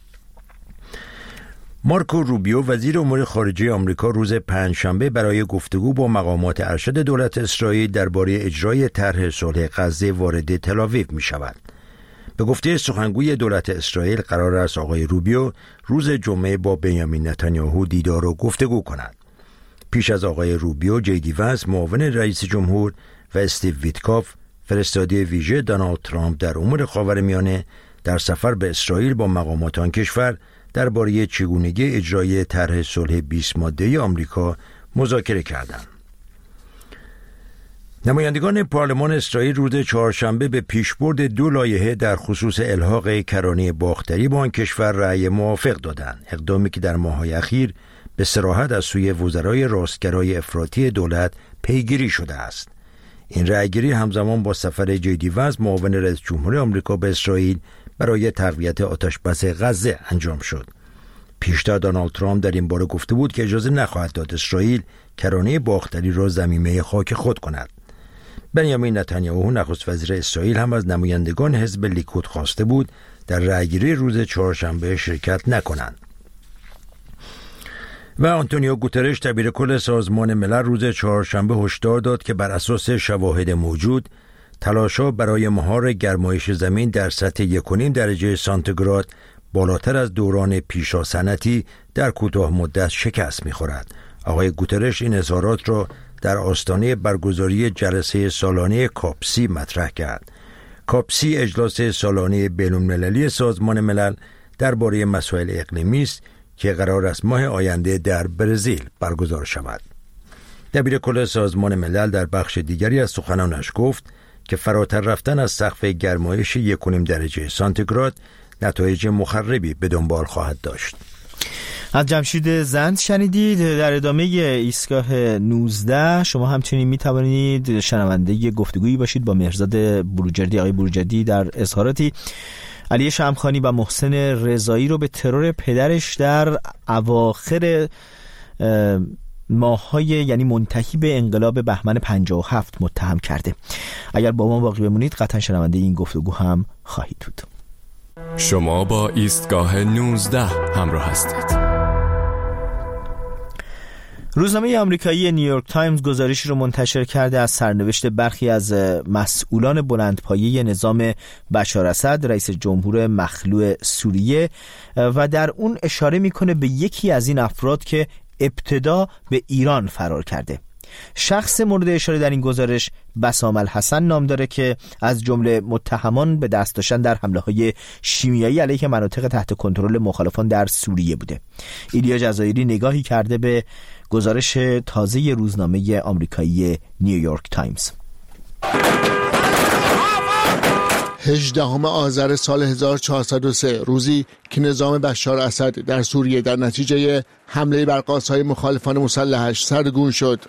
مارکو روبیو وزیر امور خارجه آمریکا روز پنجشنبه برای گفتگو با مقامات ارشد دولت اسرائیل درباره اجرای طرح صلح غزه وارد تل‌آویو می شود. به گفته سخنگوی دولت اسرائیل قرار است آقای روبیو روز جمعه با بنیامین نتانیاهو دیدار و گفتگو کند. پیش از آقای روبیو، جی وانس معاون رئیس جمهور و استیو ویتکاف فرستاده ویژه دونالد ترامپ در امور خاورمیانه در سفر به اسرائیل با مقامات آن کشور درباره چگونگی اجرای طرح صلح 20 ماده‌ای آمریکا مذاکره کردند. نمایندگان پارلمان اسرائیل روز چهارشنبه به پیشبرد 2 لایحه در خصوص الحاق کرانه باختری با آن کشور رأی موافق دادند، اقدامی که در ماه‌های اخیر به صراحت از سوی وزرای راستگرای افراطی دولت پیگیری شده است. این رأیگیری همزمان با سفر جی وانس معاون رئیس جمهور آمریکا به اسرائیل برای تقویت آتشبس غزه انجام شد. پیشتر دونالد ترامپ در این باره گفته بود که اجازه نخواهد داد اسرائیل کرانه باختری را ضمیمه خاک خود کند. بنیامین نتانیاهو نخست وزیر اسرائیل هم از نمایندگان حزب لیکود خواسته بود در رأیگیری روز چهارشنبه شرکت نکنند. و آنتونیو گوترش دبیر کل سازمان ملل روز چهارشنبه هشدار داد که بر اساس شواهد موجود تلاش‌ها برای مهار گرمایش زمین در سطح 1.5 درجه سانتیگراد بالاتر از دوران پیشا صنعتی در کوتاه مدت شکست می‌خورد. آقای گوترش این اظهارات را در آستانه برگزاری جلسه سالانه کاپسی مطرح کرد. کاپسی اجلاس سالانه بین‌المللی سازمان ملل درباره مسائل اقلیمی است که قرار است ماه آینده در برزیل برگزار شود. دبیر کل سازمان ملل در بخش دیگری از سخنانش گفت که فراتر رفتن از سقف گرمایش 1.5 درجه سانتیگراد نتایج مخربی به دنبال خواهد داشت. از جمشید زند شنیدید. در ادامه ایستگاه 19 شما همچنین می توانید شنونده گفتگویی باشید با مهرزاد بروجردی. آقای بروجردی در اظهاراتی علی شمخانی و محسن رضایی رو به ترور پدرش در اواخر ماه‌های یعنی منتهی به انقلاب بهمن 57 متهم کرده. اگر با ما باقی بمونید قطعا شنونده این گفتگو هم خواهید بود. شما با ایستگاه 19 همراه هستید. روزنامه آمریکایی نیویورک تایمز گزارشی رو منتشر کرده از سرنوشت برخی از مسئولان بلندپایه نظام بشار اسد، رئیس جمهور مخلوع سوریه، و در اون اشاره میکنه به یکی از این افراد که ابتدا به ایران فرار کرده. شخص مورد اشاره در این گزارش بسام الحسن نام داره که از جمله متهمان به دست داشتن در حمله‌های شیمیایی علیه مناطق تحت کنترل مخالفان در سوریه بوده. ایلیا جزایری نگاهی کرده به گزارش تازه روزنامه آمریکایی نیویورک تایمز. 18 آذر سال 1403 روزی که نظام بشار اسد در سوریه در نتیجه حمله بر قاسهای مخالفان مسلحش سرنگون شد.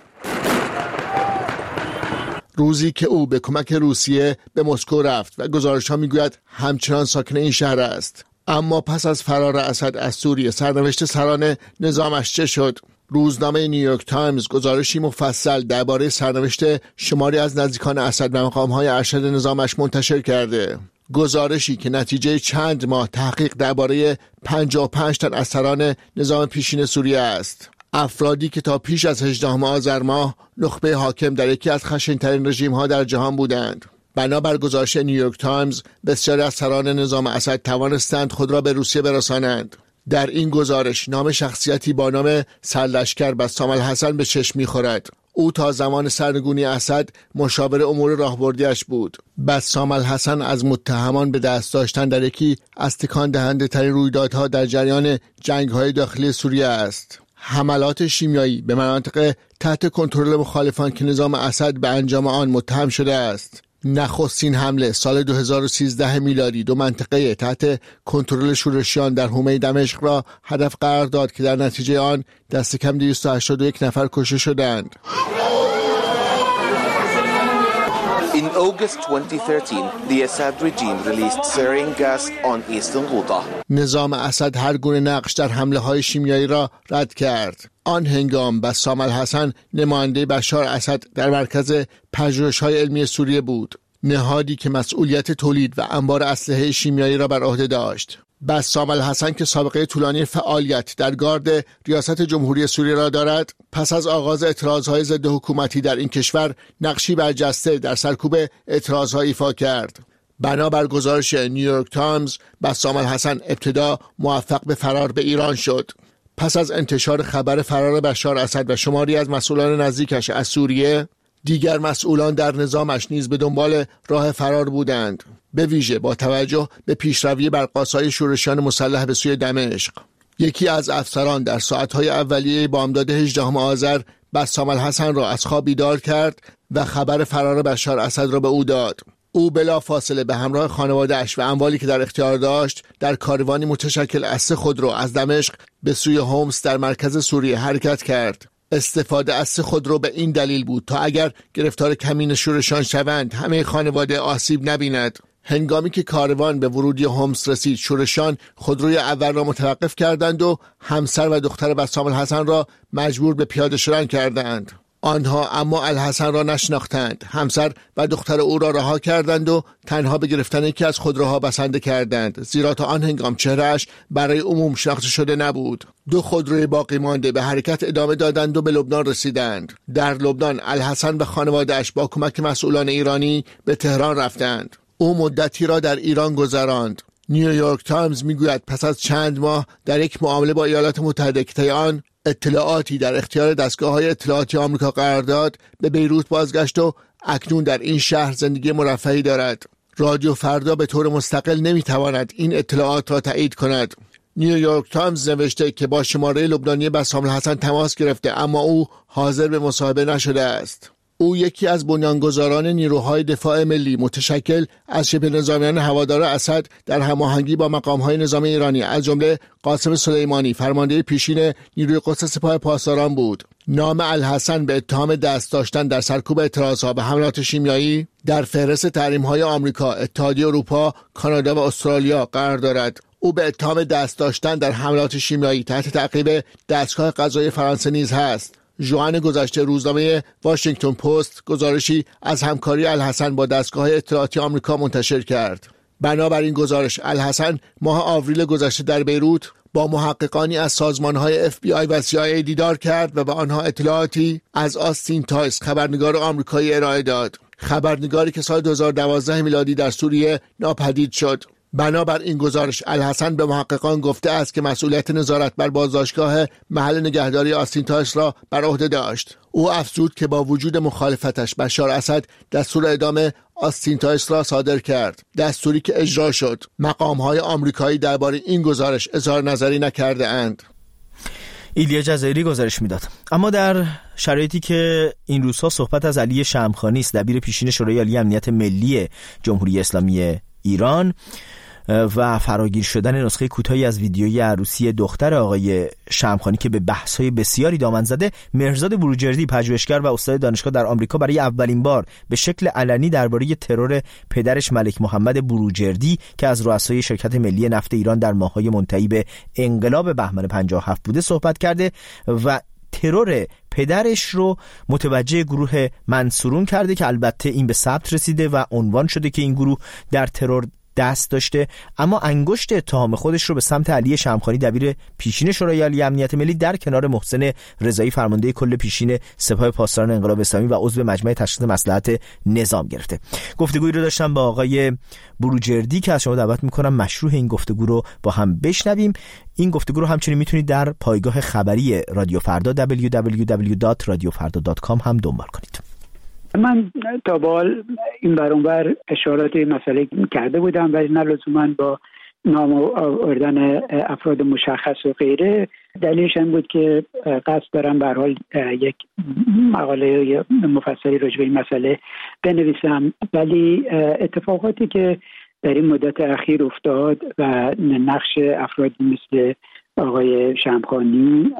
روزی که او به کمک روسیه به مسکو رفت و گزارش‌ها می‌گوید همچنان ساکن این شهر است. اما پس از فرار اسد از سوریه سرنوشت سران نظامش چه شد؟ روزنامه نیویورک تایمز گزارشی مفصل درباره سرنوشت شماری از نزدیکان اسد و مقام‌های ارشد نظامش منتشر کرده. گزارشی که نتیجه چند ماه تحقیق درباره 55 تن از سران نظام پیشین سوریه است. افرادی که تا پیش از 18 آذر ماه نخبه حاکم در یکی از خشن‌ترین رژیم‌ها در جهان بودند. بنابر گزارش نیویورک تایمز بسیاری از سران نظام اسد توانستند خود را به روسیه برسانند. در این گزارش نام شخصیتی با نام سرلشکر بسام الحسن به چشم می‌خورد. او تا زمان سرنگونی اسد مشاور امور راهبردیش بود. بسام الحسن از متهمان به دست داشتن در یکی از تکان دهنده ترین رویدادها در جریان جنگ‌های داخلی سوریه است. حملات شیمیایی به مناطق تحت کنترل مخالفان که نظام اسد به انجام آن متهم شده است. نخستین حمله سال 2013 میلادی دو منطقه تحت کنترل شورشیان در حومه دمشق را هدف قرار داد که در نتیجه آن دست کم 281 نفر کشته شدند. In August 2013, the Assad regime released sarin gas on eastern Ghouta. نظام اسد هر گونه نقش در حمله‌های شیمیایی را رد کرد. آن هنگام بسام الحسن نماینده بشار اسد در مرکز پژوهش‌های علمی سوریه بود، نهادی که مسئولیت تولید و انبار اسلحه شیمیایی را بر عهده داشت. بسام الحسن که سابقه طولانی فعالیت در گارد ریاست جمهوری سوریه را دارد، پس از آغاز اعتراضهای ضد حکومتی در این کشور نقشی برجسته در سرکوب اعتراضها ایفا کرد. بنابر گزارش نیویورک تایمز بسام الحسن ابتدا موفق به فرار به ایران شد. پس از انتشار خبر فرار بشار اسد و شماری از مسئولان نزدیکش از سوریه، دیگر مسئولان در نظامش نیز به دنبال راه فرار بودند، به ویژه با توجه به پیشروی برقاسای شورشیان مسلح به سوی دمشق. یکی از افسران در ساعتهای اولیه بامداد 18 آذر بسام الحسن را از خواب بیدار کرد و خبر فرار بشار اسد را به او داد. او بلافاصله به همراه خانواده‌اش و اموالی که در اختیار داشت در کاروانی متشکل از 3 خودرو از دمشق به سوی هومس در مرکز سوریه حرکت کرد. استفاده از 3 خودرو به این دلیل بود تا اگر گرفتار کمین شورشیان شوند همه خانواده آسیب نبیند. هنگامی که کاروان به ورودی هومس رسید، شورشیان خودروی اول را متوقف کردند و همسر و دختر بسام الحسن را مجبور به پیاده شدن کردند. آنها اما الحسن را نشناختند. همسر و دختر او را رها کردند و تنها به گرفتن یکی از خودروها بسنده کردند، زیرا تا آن هنگام چهرهش برای عموم شناخته شده نبود. 2 خودروی باقی مانده به حرکت ادامه دادند و به لبنان رسیدند. در لبنان الحسن و خانواده‌اش با کمک مسئولان ایرانی به تهران رفتند. او مدتی را در ایران گذراند. نیویورک تایمز میگوید پس از چند ماه در یک معامله با ایالات متحده که طی آن اطلاعاتی در اختیار دستگاه‌های اطلاعاتی آمریکا قرار داد، به بیروت بازگشت و اکنون در این شهر زندگی مرفهی دارد. رادیو فردا به طور مستقل نمیتواند این اطلاعات را تایید کند. نیویورک تایمز نوشته که با شماره لبنانی بسام الحسن تماس گرفته اما او حاضر به مصاحبه نشده است. او یکی از بنیانگذاران نیروهای دفاع ملی متشکل از شبه نظامیان هوادار اسد در هماهنگی با مقام‌های نظامی ایرانی از جمله قاسم سلیمانی فرمانده پیشین نیروی قدس سپاه پاسداران بود. نام الحسن به اتهام دست داشتن در سرکوب اعتراضها به حملات شیمیایی در فهرست تحریم‌های آمریکا، اتحادیه اروپا، کانادا و استرالیا قرار دارد. او به اتهام دست داشتن در حملات شیمیایی تحت تعقیب دستگاه قضایی فرانسه نیز هست. ژوئن گذشته روزنامه واشنگتن پست گزارشی از همکاری الحسن با دستگاه اطلاعاتی آمریکا منتشر کرد. بنابر این گزارش الحسن ماه آوریل گذشته در بیروت با محققانی از سازمان‌های FBI و CIA دیدار کرد و به آنها اطلاعاتی از آستین تایس خبرنگار آمریکایی ارائه داد. خبرنگاری که سال 2012 میلادی در سوریه ناپدید شد. بنابر این گزارش الحسن به محققان گفته است که مسئولیت نظارت بر بازداشتگاه محل نگهداری آستین تایس را بر عهده داشت. او افزود که با وجود مخالفتش بشار اسد دستور اعدام آستین تایس را صادر کرد، دستوری که اجرا شد. مقام‌های آمریکایی درباره این گزارش اظهار نظری نکرده اند. ایلیا جزایری گزارش میداد. اما در شرایطی که این روزها صحبت از علی شمخانی است، دبیر پیشین شورای عالی امنیت ملی جمهوری اسلامی ایران، و فراگیر شدن نسخه کوتاهی از ویدیوی عروسی دختر آقای شمخانی که به بحث‌های بسیاری دامن زده، مهرزاد بروجردی پژوهشگر و استاد دانشگاه در آمریکا برای اولین بار به شکل علنی درباره ترور پدرش ملک محمد بروجردی که از رؤسای شرکت ملی نفت ایران در ماه‌های منتهی به انقلاب بهمن 57 بوده صحبت کرده و ترور پدرش رو متوجه گروه منصورون کرده که البته این به ثبت رسیده و عنوان شده که این گروه در ترور دست داشته، اما انگشت اتهام خودش رو به سمت علی شمخانی دبیر پیشین شورای عالی امنیت ملی در کنار محسن رضایی فرمانده کل پیشین سپاه پاسداران انقلاب اسلامی و عضو مجمع تشخیص مصلحت نظام گرفته. گفتگویی رو داشتم با آقای بروجردی که از شما دعوت میکنم مشروع این گفتگو رو با هم بشنویم. این گفتگو رو همچنین میتونید در پایگاه خبری رادیو فردا www.radiofarda.com هم دنبال کنید. من تا بال این برانور اشارات مسئله کرده بودم ولی نه لزوما با نام آوردن افراد مشخص و غیره. دلیلش این بود که قصد دارم به هر حال یک مقاله مفصلی راجع به این مسئله بنویسم، ولی اتفاقاتی که در این مدت اخیر افتاد و نقش افرادی مثل آقای شمخانی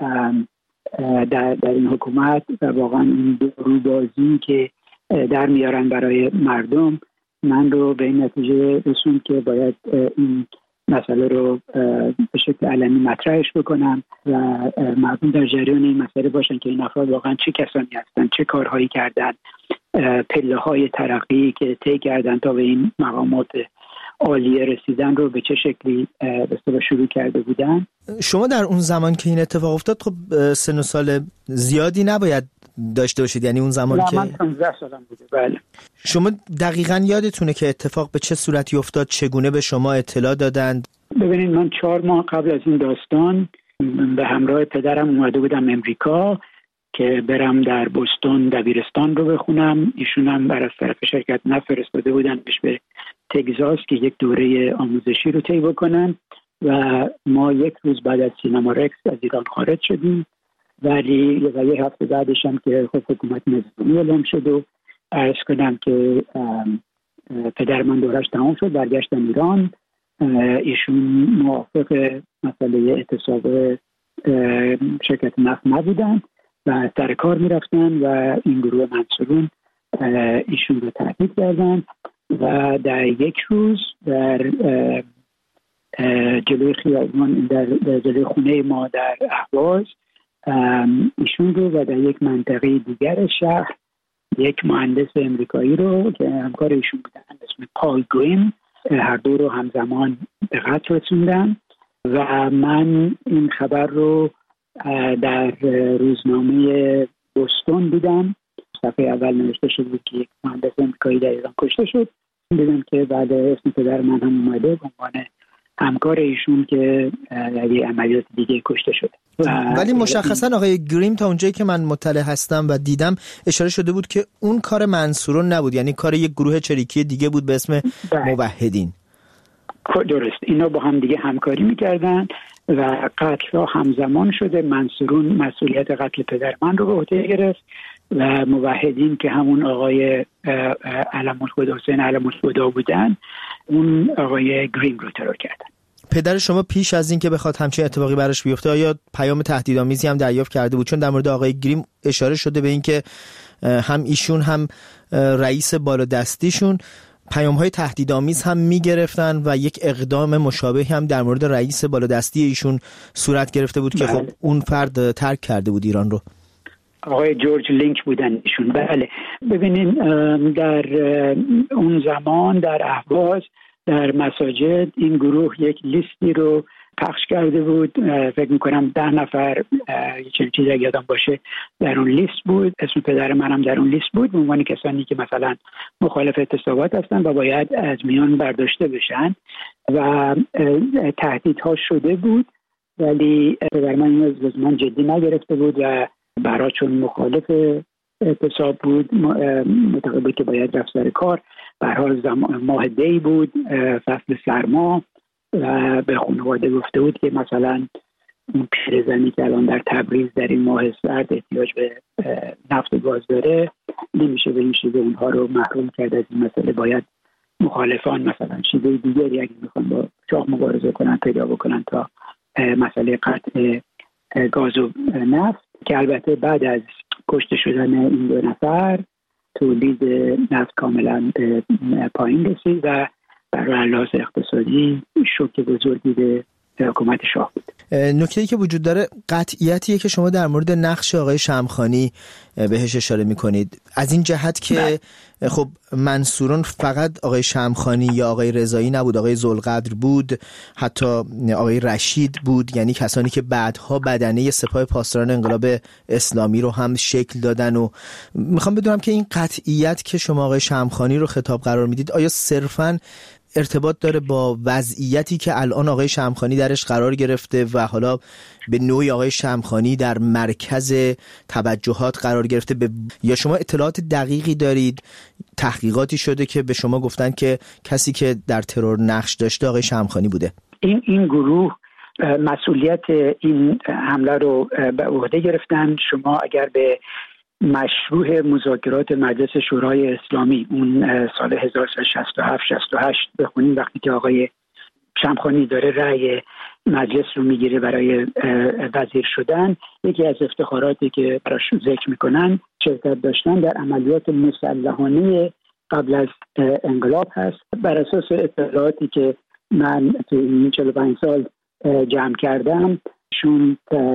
در این حکومت و واقعا این روبازی که در میارن برای مردم، من رو به این نتیجه رسوند که باید این مسئله رو به شکل علنی مطرحش بکنم و مردم در جریان این مسئله باشن که این افراد واقعا چه کسانی هستن، چه کارهایی کردن، پله‌های ترقی که طی کردن تا به این مقامات عالیه رسیدن رو به چه شکلی به اصطلاح شروع کرده بودن. شما در اون زمان که این اتفاق افتاد خب سن و سال زیادی نباید داشته باشید، یعنی اون زمان که من 15 سالم بوده. بله. شما دقیقاً یادتونه که اتفاق به چه صورتی افتاد؟ چگونه به شما اطلاع دادند؟ ببینید من 4 ماه قبل از این داستان به همراه پدرم اومده بودم امریکا که برم در بوستون دبیرستان رو بخونم. ایشون هم بر از طرف شرکت نفرستاده بودن بهش به تگزاس که یک دوره آموزشی رو طی بکنن و ما یک روز بعد از سینما رکس از ایران خارج شدیم، ولی یه هفته بعدش هم که خب حکومت نظامی اعلام شد و عرض کنم که پدر من دورش تمام شد، برگشتن ایران. ایشون موافق مسئله اعتصاب شرکت نفت نبودن و سر کار میرفتن و این گروه منصورون ایشون رو تهدید کردن و در یک روز در جلوی خیابان در جلوی خونه ما در اهواز ایشون رو و در یک منطقه دیگر شهر یک مهندس امریکایی رو که همکار ایشون بودن اسم پال گریم، هر دو رو همزمان به قتل رسوندن و من این خبر رو در روزنامه بوستون دیدم. صفحه اول نوشته شده بود که یک مهندس امریکایی در ایران کشته شد. دیدم که بعد اسم پدر من هم اومده به عنوان همکار ایشون که در یک عملیات دیگه کشته شده. ولی مشخصا آقای گریم تا اونجایی که من مطلع هستم و دیدم اشاره شده بود که اون کار منصورون نبود، یعنی کار یک گروه چریکی دیگه بود به اسم موحدین. درست، اینا با هم دیگه همکاری میکردن و قتل ها همزمان شده. منصورون مسئولیت قتل پدر من رو به عهده گرفت و موحدین که همون آقای علم‌الهدی حسین علم‌الهدی بودن اون آقای گریم رو ترور کردن. پدر شما پیش از این که بخواد همچین اتفاقی براش بیفته آیا پیام تهدیدآمیزی هم دریافت کرده بود؟ چون در مورد آقای گریم اشاره شده به این که هم ایشون هم رئیس بالادستیشون پیام‌های تهدیدآمیز هم می‌گرفتن و یک اقدام مشابهی هم در مورد رئیس بالادستی ایشون صورت گرفته بود که خب اون فرد ترک کرده بود ایران رو. آقای جورج لینک بودن ایشون. بله ببینین در اون زمان در اهواز در مساجد این گروه یک لیستی رو پخش کرده بود. فکر میکنم 10 نفر چنین چیزی اگه یادم باشه در اون لیست بود. اسم پدر منم در اون لیست بود به عنوان کسانی که مثلا مخالف اعتصابات هستن و باید از میان برداشته بشن و تهدیدها شده بود، ولی پدر من اینو لزوما جدی نگرفته بود و برای چون مخالف اعتصاب بود معتقد بود که باید رفت سر کار. به هر حال ماه دی بود، فصل سرما، و به خانواده گفته بود که مثلا اون پیرزنی که الان در تبریز در این ماه سرد احتیاج به نفت و گاز داره نمیشه به اونها رو محروم کرد از این مسئله. باید مخالفان مثلا شیوه دیگری اگه میخوان با شاه مبارزه کنن پیدا بکنن تا مسئله قطع گاز و نفت، که البته بعد از کشته شدن این 2 نفر تولید نفت کاملا پایین رسید و برای لحاظ اقتصادی شوک بزرگی به حکومت شاه بود. نکته‌ای که وجود داره قطعیتیه که شما در مورد نقش آقای شمخانی بهش اشاره می‌کنید، از این جهت که خب منصوران فقط آقای شمخانی یا آقای رضایی نبود، آقای ذوالقدر بود، حتی آقای رشید بود، یعنی کسانی که بعدها بدنه سپاه پاسداران انقلاب اسلامی رو هم شکل دادن. و میخوام بدونم که این قطعیت که شما آقای شمخانی رو خطاب قرار میدید آیا صرفاً ارتباط داره با وضعیتی که الان آقای شمخانی درش قرار گرفته و حالا به نوعی آقای شمخانی در مرکز توجهات قرار گرفته، یا شما اطلاعات دقیقی دارید، تحقیقاتی شده که به شما گفتن که کسی که در ترور نقش داشته آقای شمخانی بوده؟ این گروه مسئولیت این حمله رو به عهده گرفتن. شما اگر به مشروع مذاکرات مجلس شورای اسلامی اون سال 1967-68 بخونیم، وقتی که آقای شمخانی داره رأی مجلس رو میگیره برای وزیر شدن، یکی از افتخاراتی که براش ذکر میکنن شرکت داشتن در عملیات مسلحانه قبل از انقلاب هست. بر اساس اطلاعاتی که من تو این 45 سال جمع کردم، شون در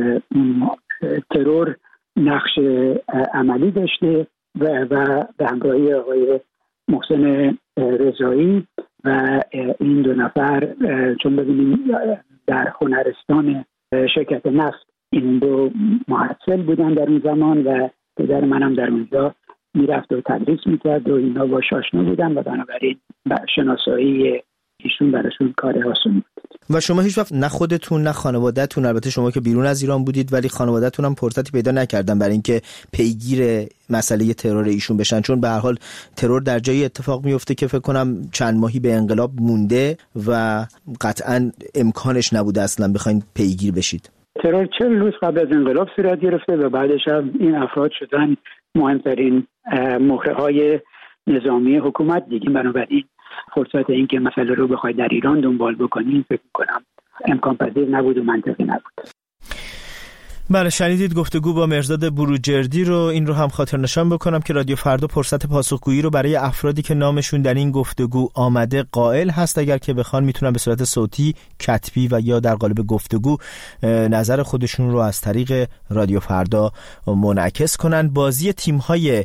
ترور نقش عملی داشته و به همراهی آقای محسن رضایی و این 2 نفر، چون ببینیم در هنرستان شرکت نفت این 2 محصل بودن در اون زمان و پدر منم در اونجا میرفت و تدریس میکرد و اینا باش آشنا بودن و بنابراین شناسایی ایشون براشون کار آسون بود. و شما هیچ وقت نه خودتون نه خانواده‌تون، البته شما که بیرون از ایران بودید ولی خانواده‌تون هم فرصتی پیدا نکردن برای اینکه پیگیر مسئله ترور ایشون بشن، چون به هر حال ترور در جایی اتفاق میفته که فکر کنم چند ماهی به انقلاب مونده و قطعاً امکانش نبوده اصلا بخواید پیگیر بشید. ترور 40 روز قبل از انقلاب صورت گرفته و بعدش هم این افراد شدن مهمترین مهره‌های نظامی حکومت دیگه. بنابراین فرصت این که مسئله رو بخواید در ایران دنبال بکنید فکر می‌کنم امکان پذیر نبود و منطقی نبود. بله، شنیدید گفتگو با مهرزاد بروجردی رو. این رو هم خاطر نشان بکنم که رادیو فردا فرصت پاسخگویی رو برای افرادی که نامشون در این گفتگو آمده قائل هست. اگر که بخوان میتونن به صورت صوتی، کتبی و یا در قالب گفتگو نظر خودشون رو از طریق رادیو فردا منعکس کنن. بازی تیم‌های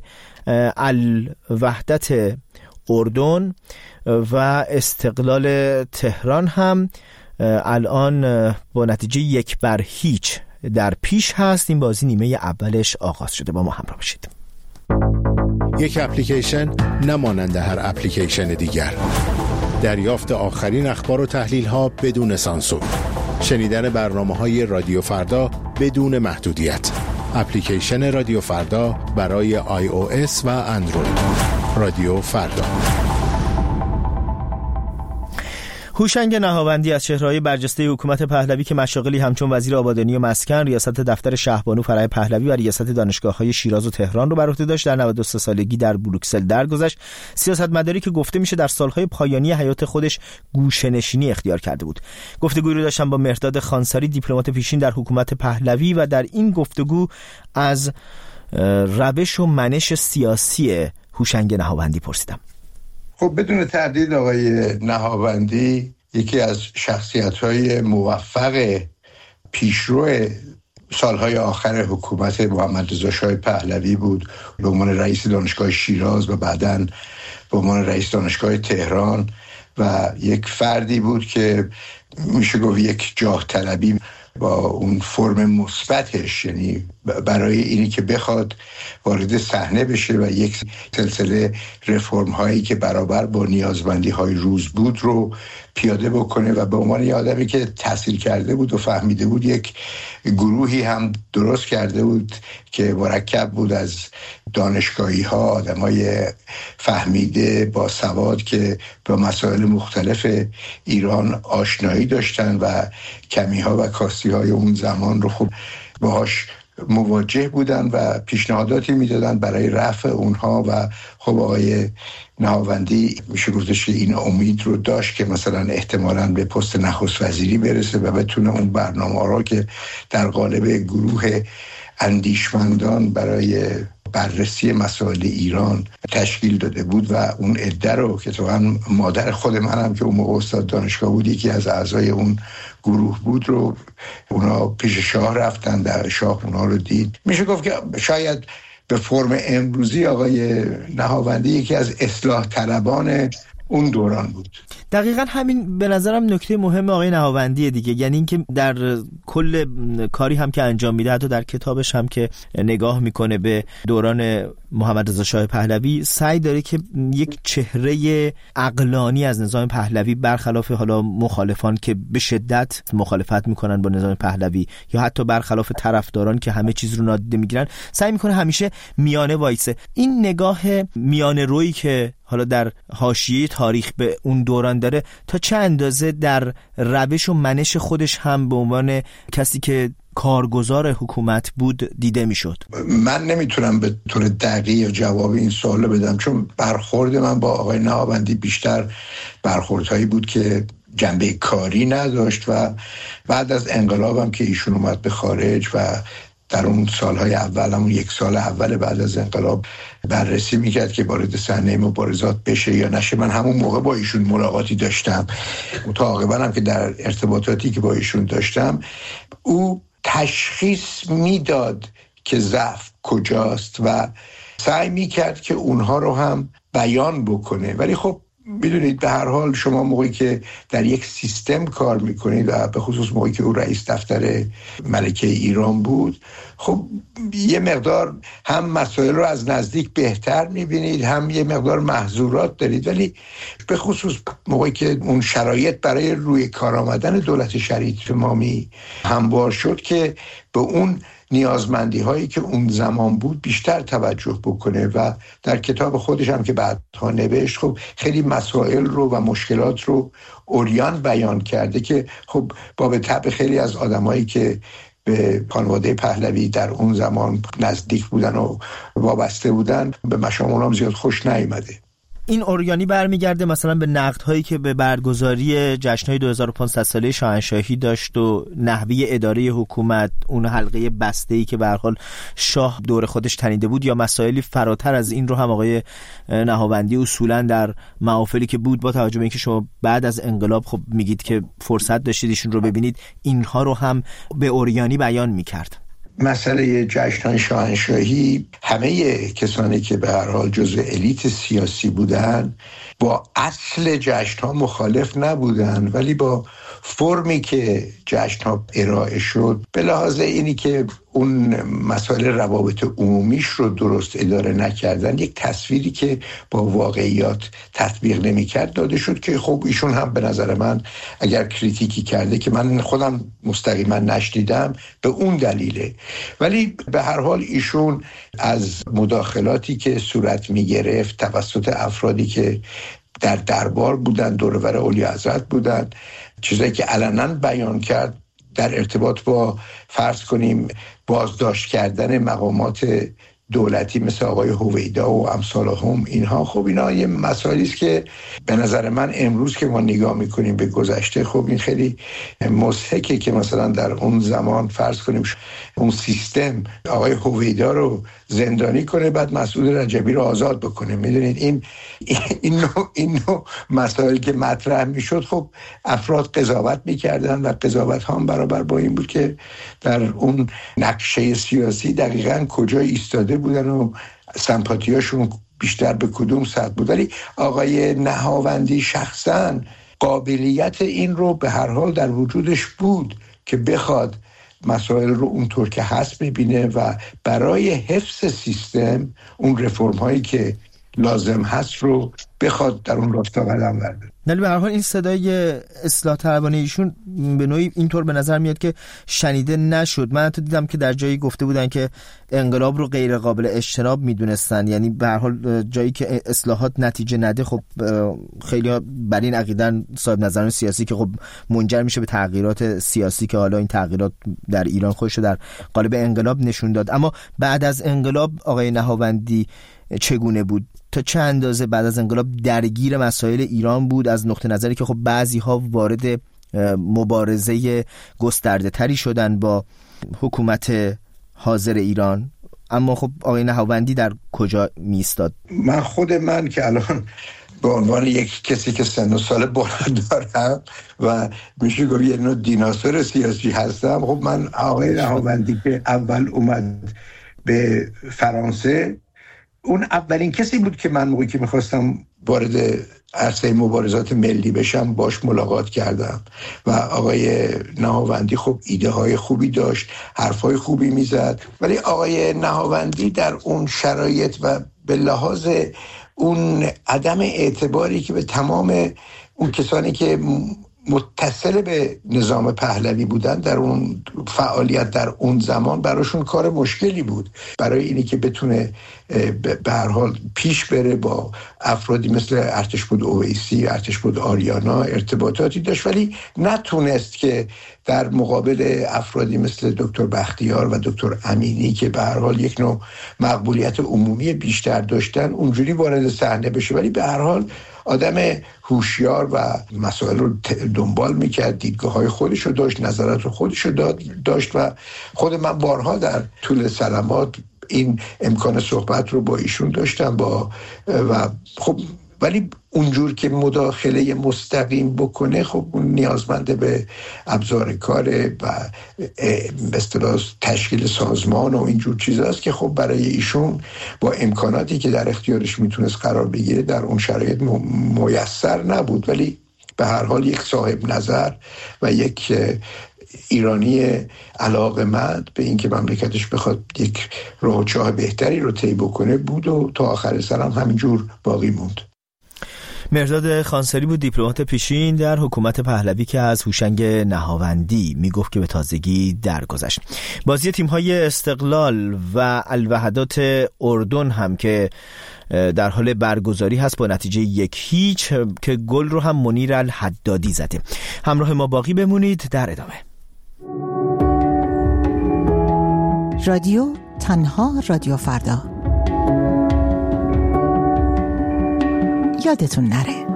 الوحدت اردن و استقلال تهران هم الان با نتیجه 1-0 در پیش هست. این بازی نیمه اولش آغاز شده. با ما همراه باشید. یک اپلیکیشن نمانند هر اپلیکیشن دیگر. دریافت آخرین اخبار و تحلیل ها بدون سانسور. شنیدن برنامه‌های رادیو فردا بدون محدودیت. اپلیکیشن رادیو فردا برای iOS و اندروید. رادیو فردا. هوشنگ نهاوندی از چهره‌های برجسته حکومت پهلوی که مشاغلی همچون وزیر آبادانی و مسکن، ریاست دفتر شهبانو فرح پهلوی و ریاست دانشگاه‌های شیراز و تهران رو بر عهده داشت، در 93 سالگی در بروکسل درگذشت. سیاستمداری که گفته میشه در سالهای پایانی حیات خودش گوشه‌نشینی اختیار کرده بود. گفتگویی رو داشتم با مهرداد خانساری، دیپلمات پیشین در حکومت پهلوی، و در این گفتگو از روش و منش سیاسی هوشنگ نهاوندی پرسیدم. خب بدون تردید آقای نهاوندی یکی از شخصیت‌های موفق پیشرو سالهای آخر حکومت محمد رضا شاه پهلوی بود. به عنوان رئیس دانشگاه شیراز و بعداً به عنوان رئیس دانشگاه تهران و یک فردی بود که میشه گفت یک جاه طلبی با اون فرم مثبتش، یعنی برای اینی که بخواد وارد صحنه بشه و یک سلسله رفرم هایی که برابر با نیازمندی های روز بود رو پیاده بکنه و به عنوان یه آدمی که تحصیل کرده بود و فهمیده بود یک گروهی هم درست کرده بود که مرکب بود از دانشگاهی ها، آدمای فهمیده با سواد که با مسائل مختلف ایران آشنایی داشتن و کمی ها و کاستی های اون زمان رو خوب باهاش مواجه بودن و پیشنهاداتی میدادن برای رفع اونها و خب آقای نهاوندی میشه گفتش که این امید رو داشت که مثلا احتمالاً به پست نخست وزیری برسه و بتونه اون برنامه را که در قالب گروه اندیشمندان برای بررسی مسائل ایران تشکیل داده بود و اون عده رو که طبعا مادر خود منم که اون موقع استاد دانشگاه بود یکی از اعضای اون گروه بود رو اونا پیش شاه رفتن، در شاه اونا رو دید. میشه گفت که شاید به فرم امروزی آقای نهاوندی یکی از اصلاح طلبان اون دوران بود. دقیقاً همین به نظرم نکته مهم آقای نهاوندی دیگه، یعنی اینکه در کل کاری هم که انجام میده، حتی در کتابش هم که نگاه میکنه به دوران محمد رضا شاه پهلوی، سعی داره که یک چهره عقلانی از نظام پهلوی برخلاف حالا مخالفان که به شدت مخالفت میکنن با نظام پهلوی یا حتی برخلاف طرفداران که همه چیز رو نادیده میگیرن، سعی میکنه همیشه میانه وایسه. این نگاه میانه رویی که حالا در حاشیه تاریخ به اون دوران داره تا چه اندازه در روش و منش خودش هم به عنوان کسی که کارگزار حکومت بود دیده میشد؟ من نمیتونم به طور دقیق جواب این سوال بدم، چون برخورد من با آقای نهاوندی بیشتر برخوردهایی بود که جنبه کاری نداشت و بعد از انقلابم که ایشون اومد به خارج و در اون سالهای اول، همون یک سال اول بعد از انقلاب بررسی میکرد که وارد صحنه مبارزات بشه یا نشه، من همون موقع با ایشون ملاقاتی داشتم. متعاقباً هم که در ارتباطاتی که با ایشون داشتم، او تشخیص میداد که ضعف کجاست و سعی میکرد که اونها رو هم بیان بکنه. ولی خب میدونید به هر حال شما موقعی که در یک سیستم کار میکنید و به خصوص موقعی که او رئیس دفتر ملکه ایران بود، خب یه مقدار هم مسائل رو از نزدیک بهتر میبینید، هم یه مقدار محظورات دارید. ولی به خصوص موقعی که اون شرایط برای روی کار آمدن دولت شریعت امامی هموار شد که به اون نیازمندی هایی که اون زمان بود بیشتر توجه بکنه و در کتاب خودش هم که بعدها نوشت خب خیلی مسائل رو و مشکلات رو عریان بیان کرده که خب با طبع خیلی از آدمایی که به خانواده پهلوی در اون زمان نزدیک بودن و وابسته بودن به مشامون هم زیاد خوش نیامده. این اوریانی برمیگرده مثلا به نقدهایی که به برگزاری جشن‌های 2500 ساله شاهنشاهی داشت و نحوه اداره حکومت، اون حلقه بسته‌ای که به هر حال شاه دور خودش تنیده بود، یا مسائلی فراتر از این رو هم آقای نهاوندی اصولا در محافلی که بود، با توجه به اینکه شما بعد از انقلاب خب میگید که فرصت داشتید ایشون رو ببینید، اینها رو هم به اوریانی بیان میکرد. مسئله جشن‌های شاهنشاهی، همه کسانی که به هر حال جزو الیت سیاسی بودن با اصل جشن‌ها مخالف نبودن، ولی با فرمی که جشن‌ها ارائه شد به لحاظ اینی که اون مسائل روابط عمومیش رو درست اداره نکردن، یک تصویری که با واقعیات تطبیق نمی‌کرد داده شد که خب ایشون هم به نظر من اگر کریتیکی کرده که من خودم مستقیما نشنیدم به اون دلیله، ولی به هر حال ایشون از مداخلاتی که صورت می‌گرفت توسط افرادی که در دربار بودن، دور و بر اولیاءحضرت بودن، چیزایی که علنا بیان کرد در ارتباط با فرض کنیم بازداشت کردن مقامات دولتی مثل آقای هویدا و امثالهم، اینها خب اینا یه مسائلی است که به نظر من امروز که ما نگاه میکنیم به گذشته، خب این خیلی مضحکه که مثلا در اون زمان فرض کنیم اون سیستم آقای هویدا رو زندانی کنه بعد مسعود رجبی رو آزاد بکنه. میدونید این نوع مسائل که مطرح میشد، خب افراد قضاوت میکردن و قضاوت هم برابر با این بود که در اون نقشه سیاسی دقیقاً کجا ایستاده بودن و سمپاتیاشون بیشتر به کدوم سطح بود، ولی آقای نهاوندی شخصاً قابلیت این رو به هر حال در وجودش بود که بخواد مسائل رو اونطور که هست ببینه و برای حفظ سیستم اون رفرم هایی که لازم هست رو بخواد در اون راستا قدم برداره. ولی به هر حال این صدای اصلاح طلبانه ایشون به نوعی اینطور به نظر میاد که شنیده نشد. من تو دیدم که در جایی گفته بودن که انقلاب رو غیر قابل اجتناب میدونستن، یعنی به هر حال جایی که اصلاحات نتیجه نده خب خیلی بر این عقیدن صاحب نظران سیاسی که خب منجر میشه به تغییرات سیاسی که حالا این تغییرات در ایران خودش در قالب انقلاب نشون داد. اما بعد از انقلاب آقای نهاوندی چگونه بود؟ تا چه اندازه بعد از انقلاب درگیر مسائل ایران بود، از نقطه نظری که خب بعضی ها وارد مبارزه گسترده تری شدن با حکومت حاضر ایران، اما خب آقای نهاوندی در کجا می ایستاد؟ من که الان به عنوان یک کسی که سن و سال بالا دارم و میشه گفت یه نوع دیناسور سیاسی هستم، خب من آقای نهاوندی که اول اومد به فرانسه، اون اولین کسی بود که من موقعی که میخواستم وارد عرصه مبارزات ملی بشم باش ملاقات کردم و آقای نهاوندی خب ایده های خوبی داشت، حرف های خوبی میزد، ولی آقای نهاوندی در اون شرایط و به لحاظ اون عدم اعتباری که به تمام اون کسانی که متصل به نظام پهلوی بودن در اون فعالیت در اون زمان براشون کار مشکلی بود، برای اینی که بتونه به هر حال پیش بره با افرادی مثل ارتشبد اویسی، ارتشبد آریانا ارتباطاتی داشت، ولی نتونست که در مقابل افرادی مثل دکتر بختیار و دکتر امینی که به هر حال یک نوع مقبولیت عمومی بیشتر داشتن اونجوری وارد صحنه بشه. ولی به هر حال آدم هوشیار و مسائل رو دنبال میکرد، دیدگاه‌های خودش رو داشت، نظرات خودش رو داشت و خود من بارها در طول سلامات این امکان صحبت رو با ایشون داشتم و خب ولی اونجور که مداخله مستقیم بکنه خب اون نیازمنده به ابزار کاره و به اصطلاح تشکیل سازمان و اینجور چیزاست که خب برای ایشون با امکاناتی که در اختیارش میتونست قرار بگیره در اون شرایط میسر نبود. ولی به هر حال یک صاحب نظر و یک ایرانی علاقه‌مند به این که مملکتش بخواد یک راه و چاه بهتری رو طی بکنه بود و تا آخر سر هم همینجور باقی موند. مهرداد خانساری بود، دیپلمات پیشین در حکومت پهلوی که از هوشنگ نهاوندی میگفت که به تازگی درگذشت. بازی تیم‌های استقلال و الوحدات اردن هم که در حال برگزاری هست با نتیجه 1-0 که گل رو هم منیر الحدادی زده. همراه ما باقی بمونید، در ادامه. رادیو تنها رادیو فردا. یادتون نره.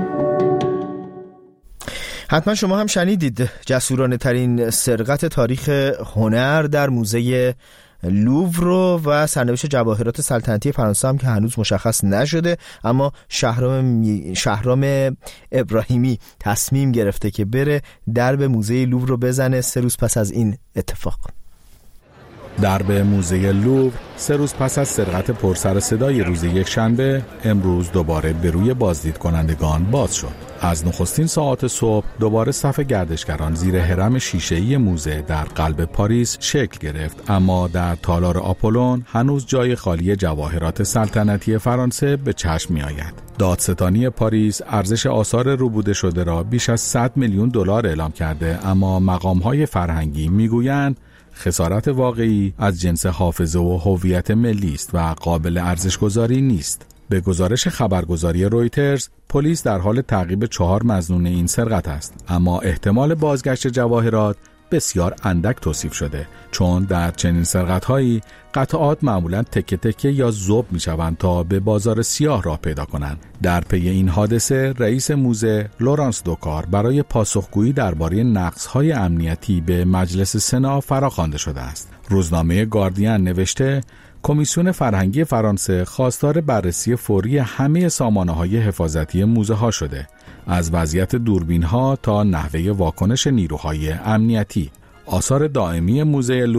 حتما شما هم شنیدید جسورانه ترین سرقت تاریخ هنر در موزه لوور و سرنوشت جواهرات سلطنتی فرانسه هم که هنوز مشخص نشده، اما شهرام ابراهیمی تصمیم گرفته که بره درب موزه لوور رو بزنه 3 روز پس از این اتفاق. درب موزه لوور 3 روز پس از سرقت پرسر صدای روز یکشنبه امروز دوباره به روی بازدید کنندگان باز شد. از نخستین ساعات صبح دوباره صف گردشگران زیر هرم شیشه‌ای موزه در قلب پاریس شکل گرفت، اما در تالار آپولون هنوز جای خالی جواهرات سلطنتی فرانسه به چشم می‌آید. دادستانی پاریس ارزش آثار ربوده شده را بیش از 100 میلیون دلار اعلام کرده، اما مقام‌های فرهنگی می‌گویند خسارت واقعی از جنس حافظه و هویت ملی است و قابل ارزش‌گذاری نیست. به گزارش خبرگزاری رویترز، پلیس در حال تعقیب 4 مظنون این سرقت است، اما احتمال بازگشت جواهرات بسیار اندک توصیف شده، چون در چنین سرقت‌هایی قطعات معمولاً تکه تکه یا ذوب می‌شوند تا به بازار سیاه راه پیدا کنند. در پی این حادثه رئیس موزه لورانس دوکار برای پاسخگویی درباره نقص‌های امنیتی به مجلس سنا فراخوانده شده است. روزنامه گاردین نوشته کمیسیون فرهنگی فرانسه خواستار بررسی فوری همه سامانه‌های حفاظتی موزه‌ها شده، از وضعیت دوربین‌ها تا نحوه واکنش نیروهای امنیتی. آثار دائمی موزه لوور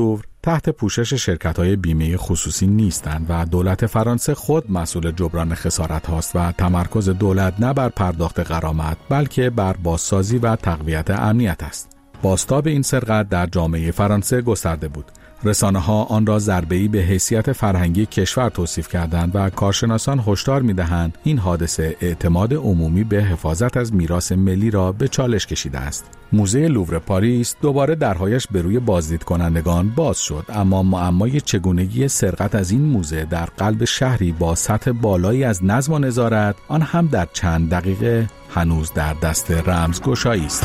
تحت پوشش شرکت‌های بیمه خصوصی نیستند و دولت فرانسه خود مسئول جبران خسارت هاست و تمرکز دولت نه بر پرداخت غرامت بلکه بر بازسازی و تقویت امنیت است. بازتاب این سرقت در جامعه فرانسه گسترده بود. رسانه‌ها آن را ضربه‌ای به حیثیت فرهنگی کشور توصیف کردند و کارشناسان هشدار می‌دهند این حادثه اعتماد عمومی به حفاظت از میراث ملی را به چالش کشیده است. موزه لوور پاریس دوباره درهایش به روی بازدید کنندگان باز شد، اما معمای چگونگی سرقت از این موزه در قلب شهری با سطح بالایی از نظم و نظارت، آن هم در چند دقیقه، هنوز در دست رمزگشایی است.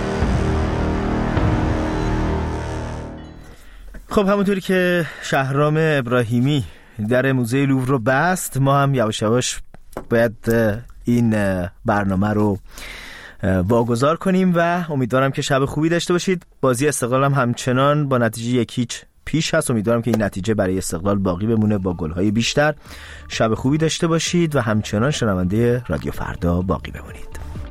خب همونطوری که شهرام ابراهیمی در موزه لوور رو بست، ما هم یواش یواش باید این برنامه رو واگذار کنیم و امیدوارم که شب خوبی داشته باشید. بازی استقلال هم همچنان با نتیجه 1-0 پیش هست. امیدوارم که این نتیجه برای استقلال باقی بمونه با گل‌های بیشتر. شب خوبی داشته باشید و همچنان شنونده رادیو فردا باقی بمونید.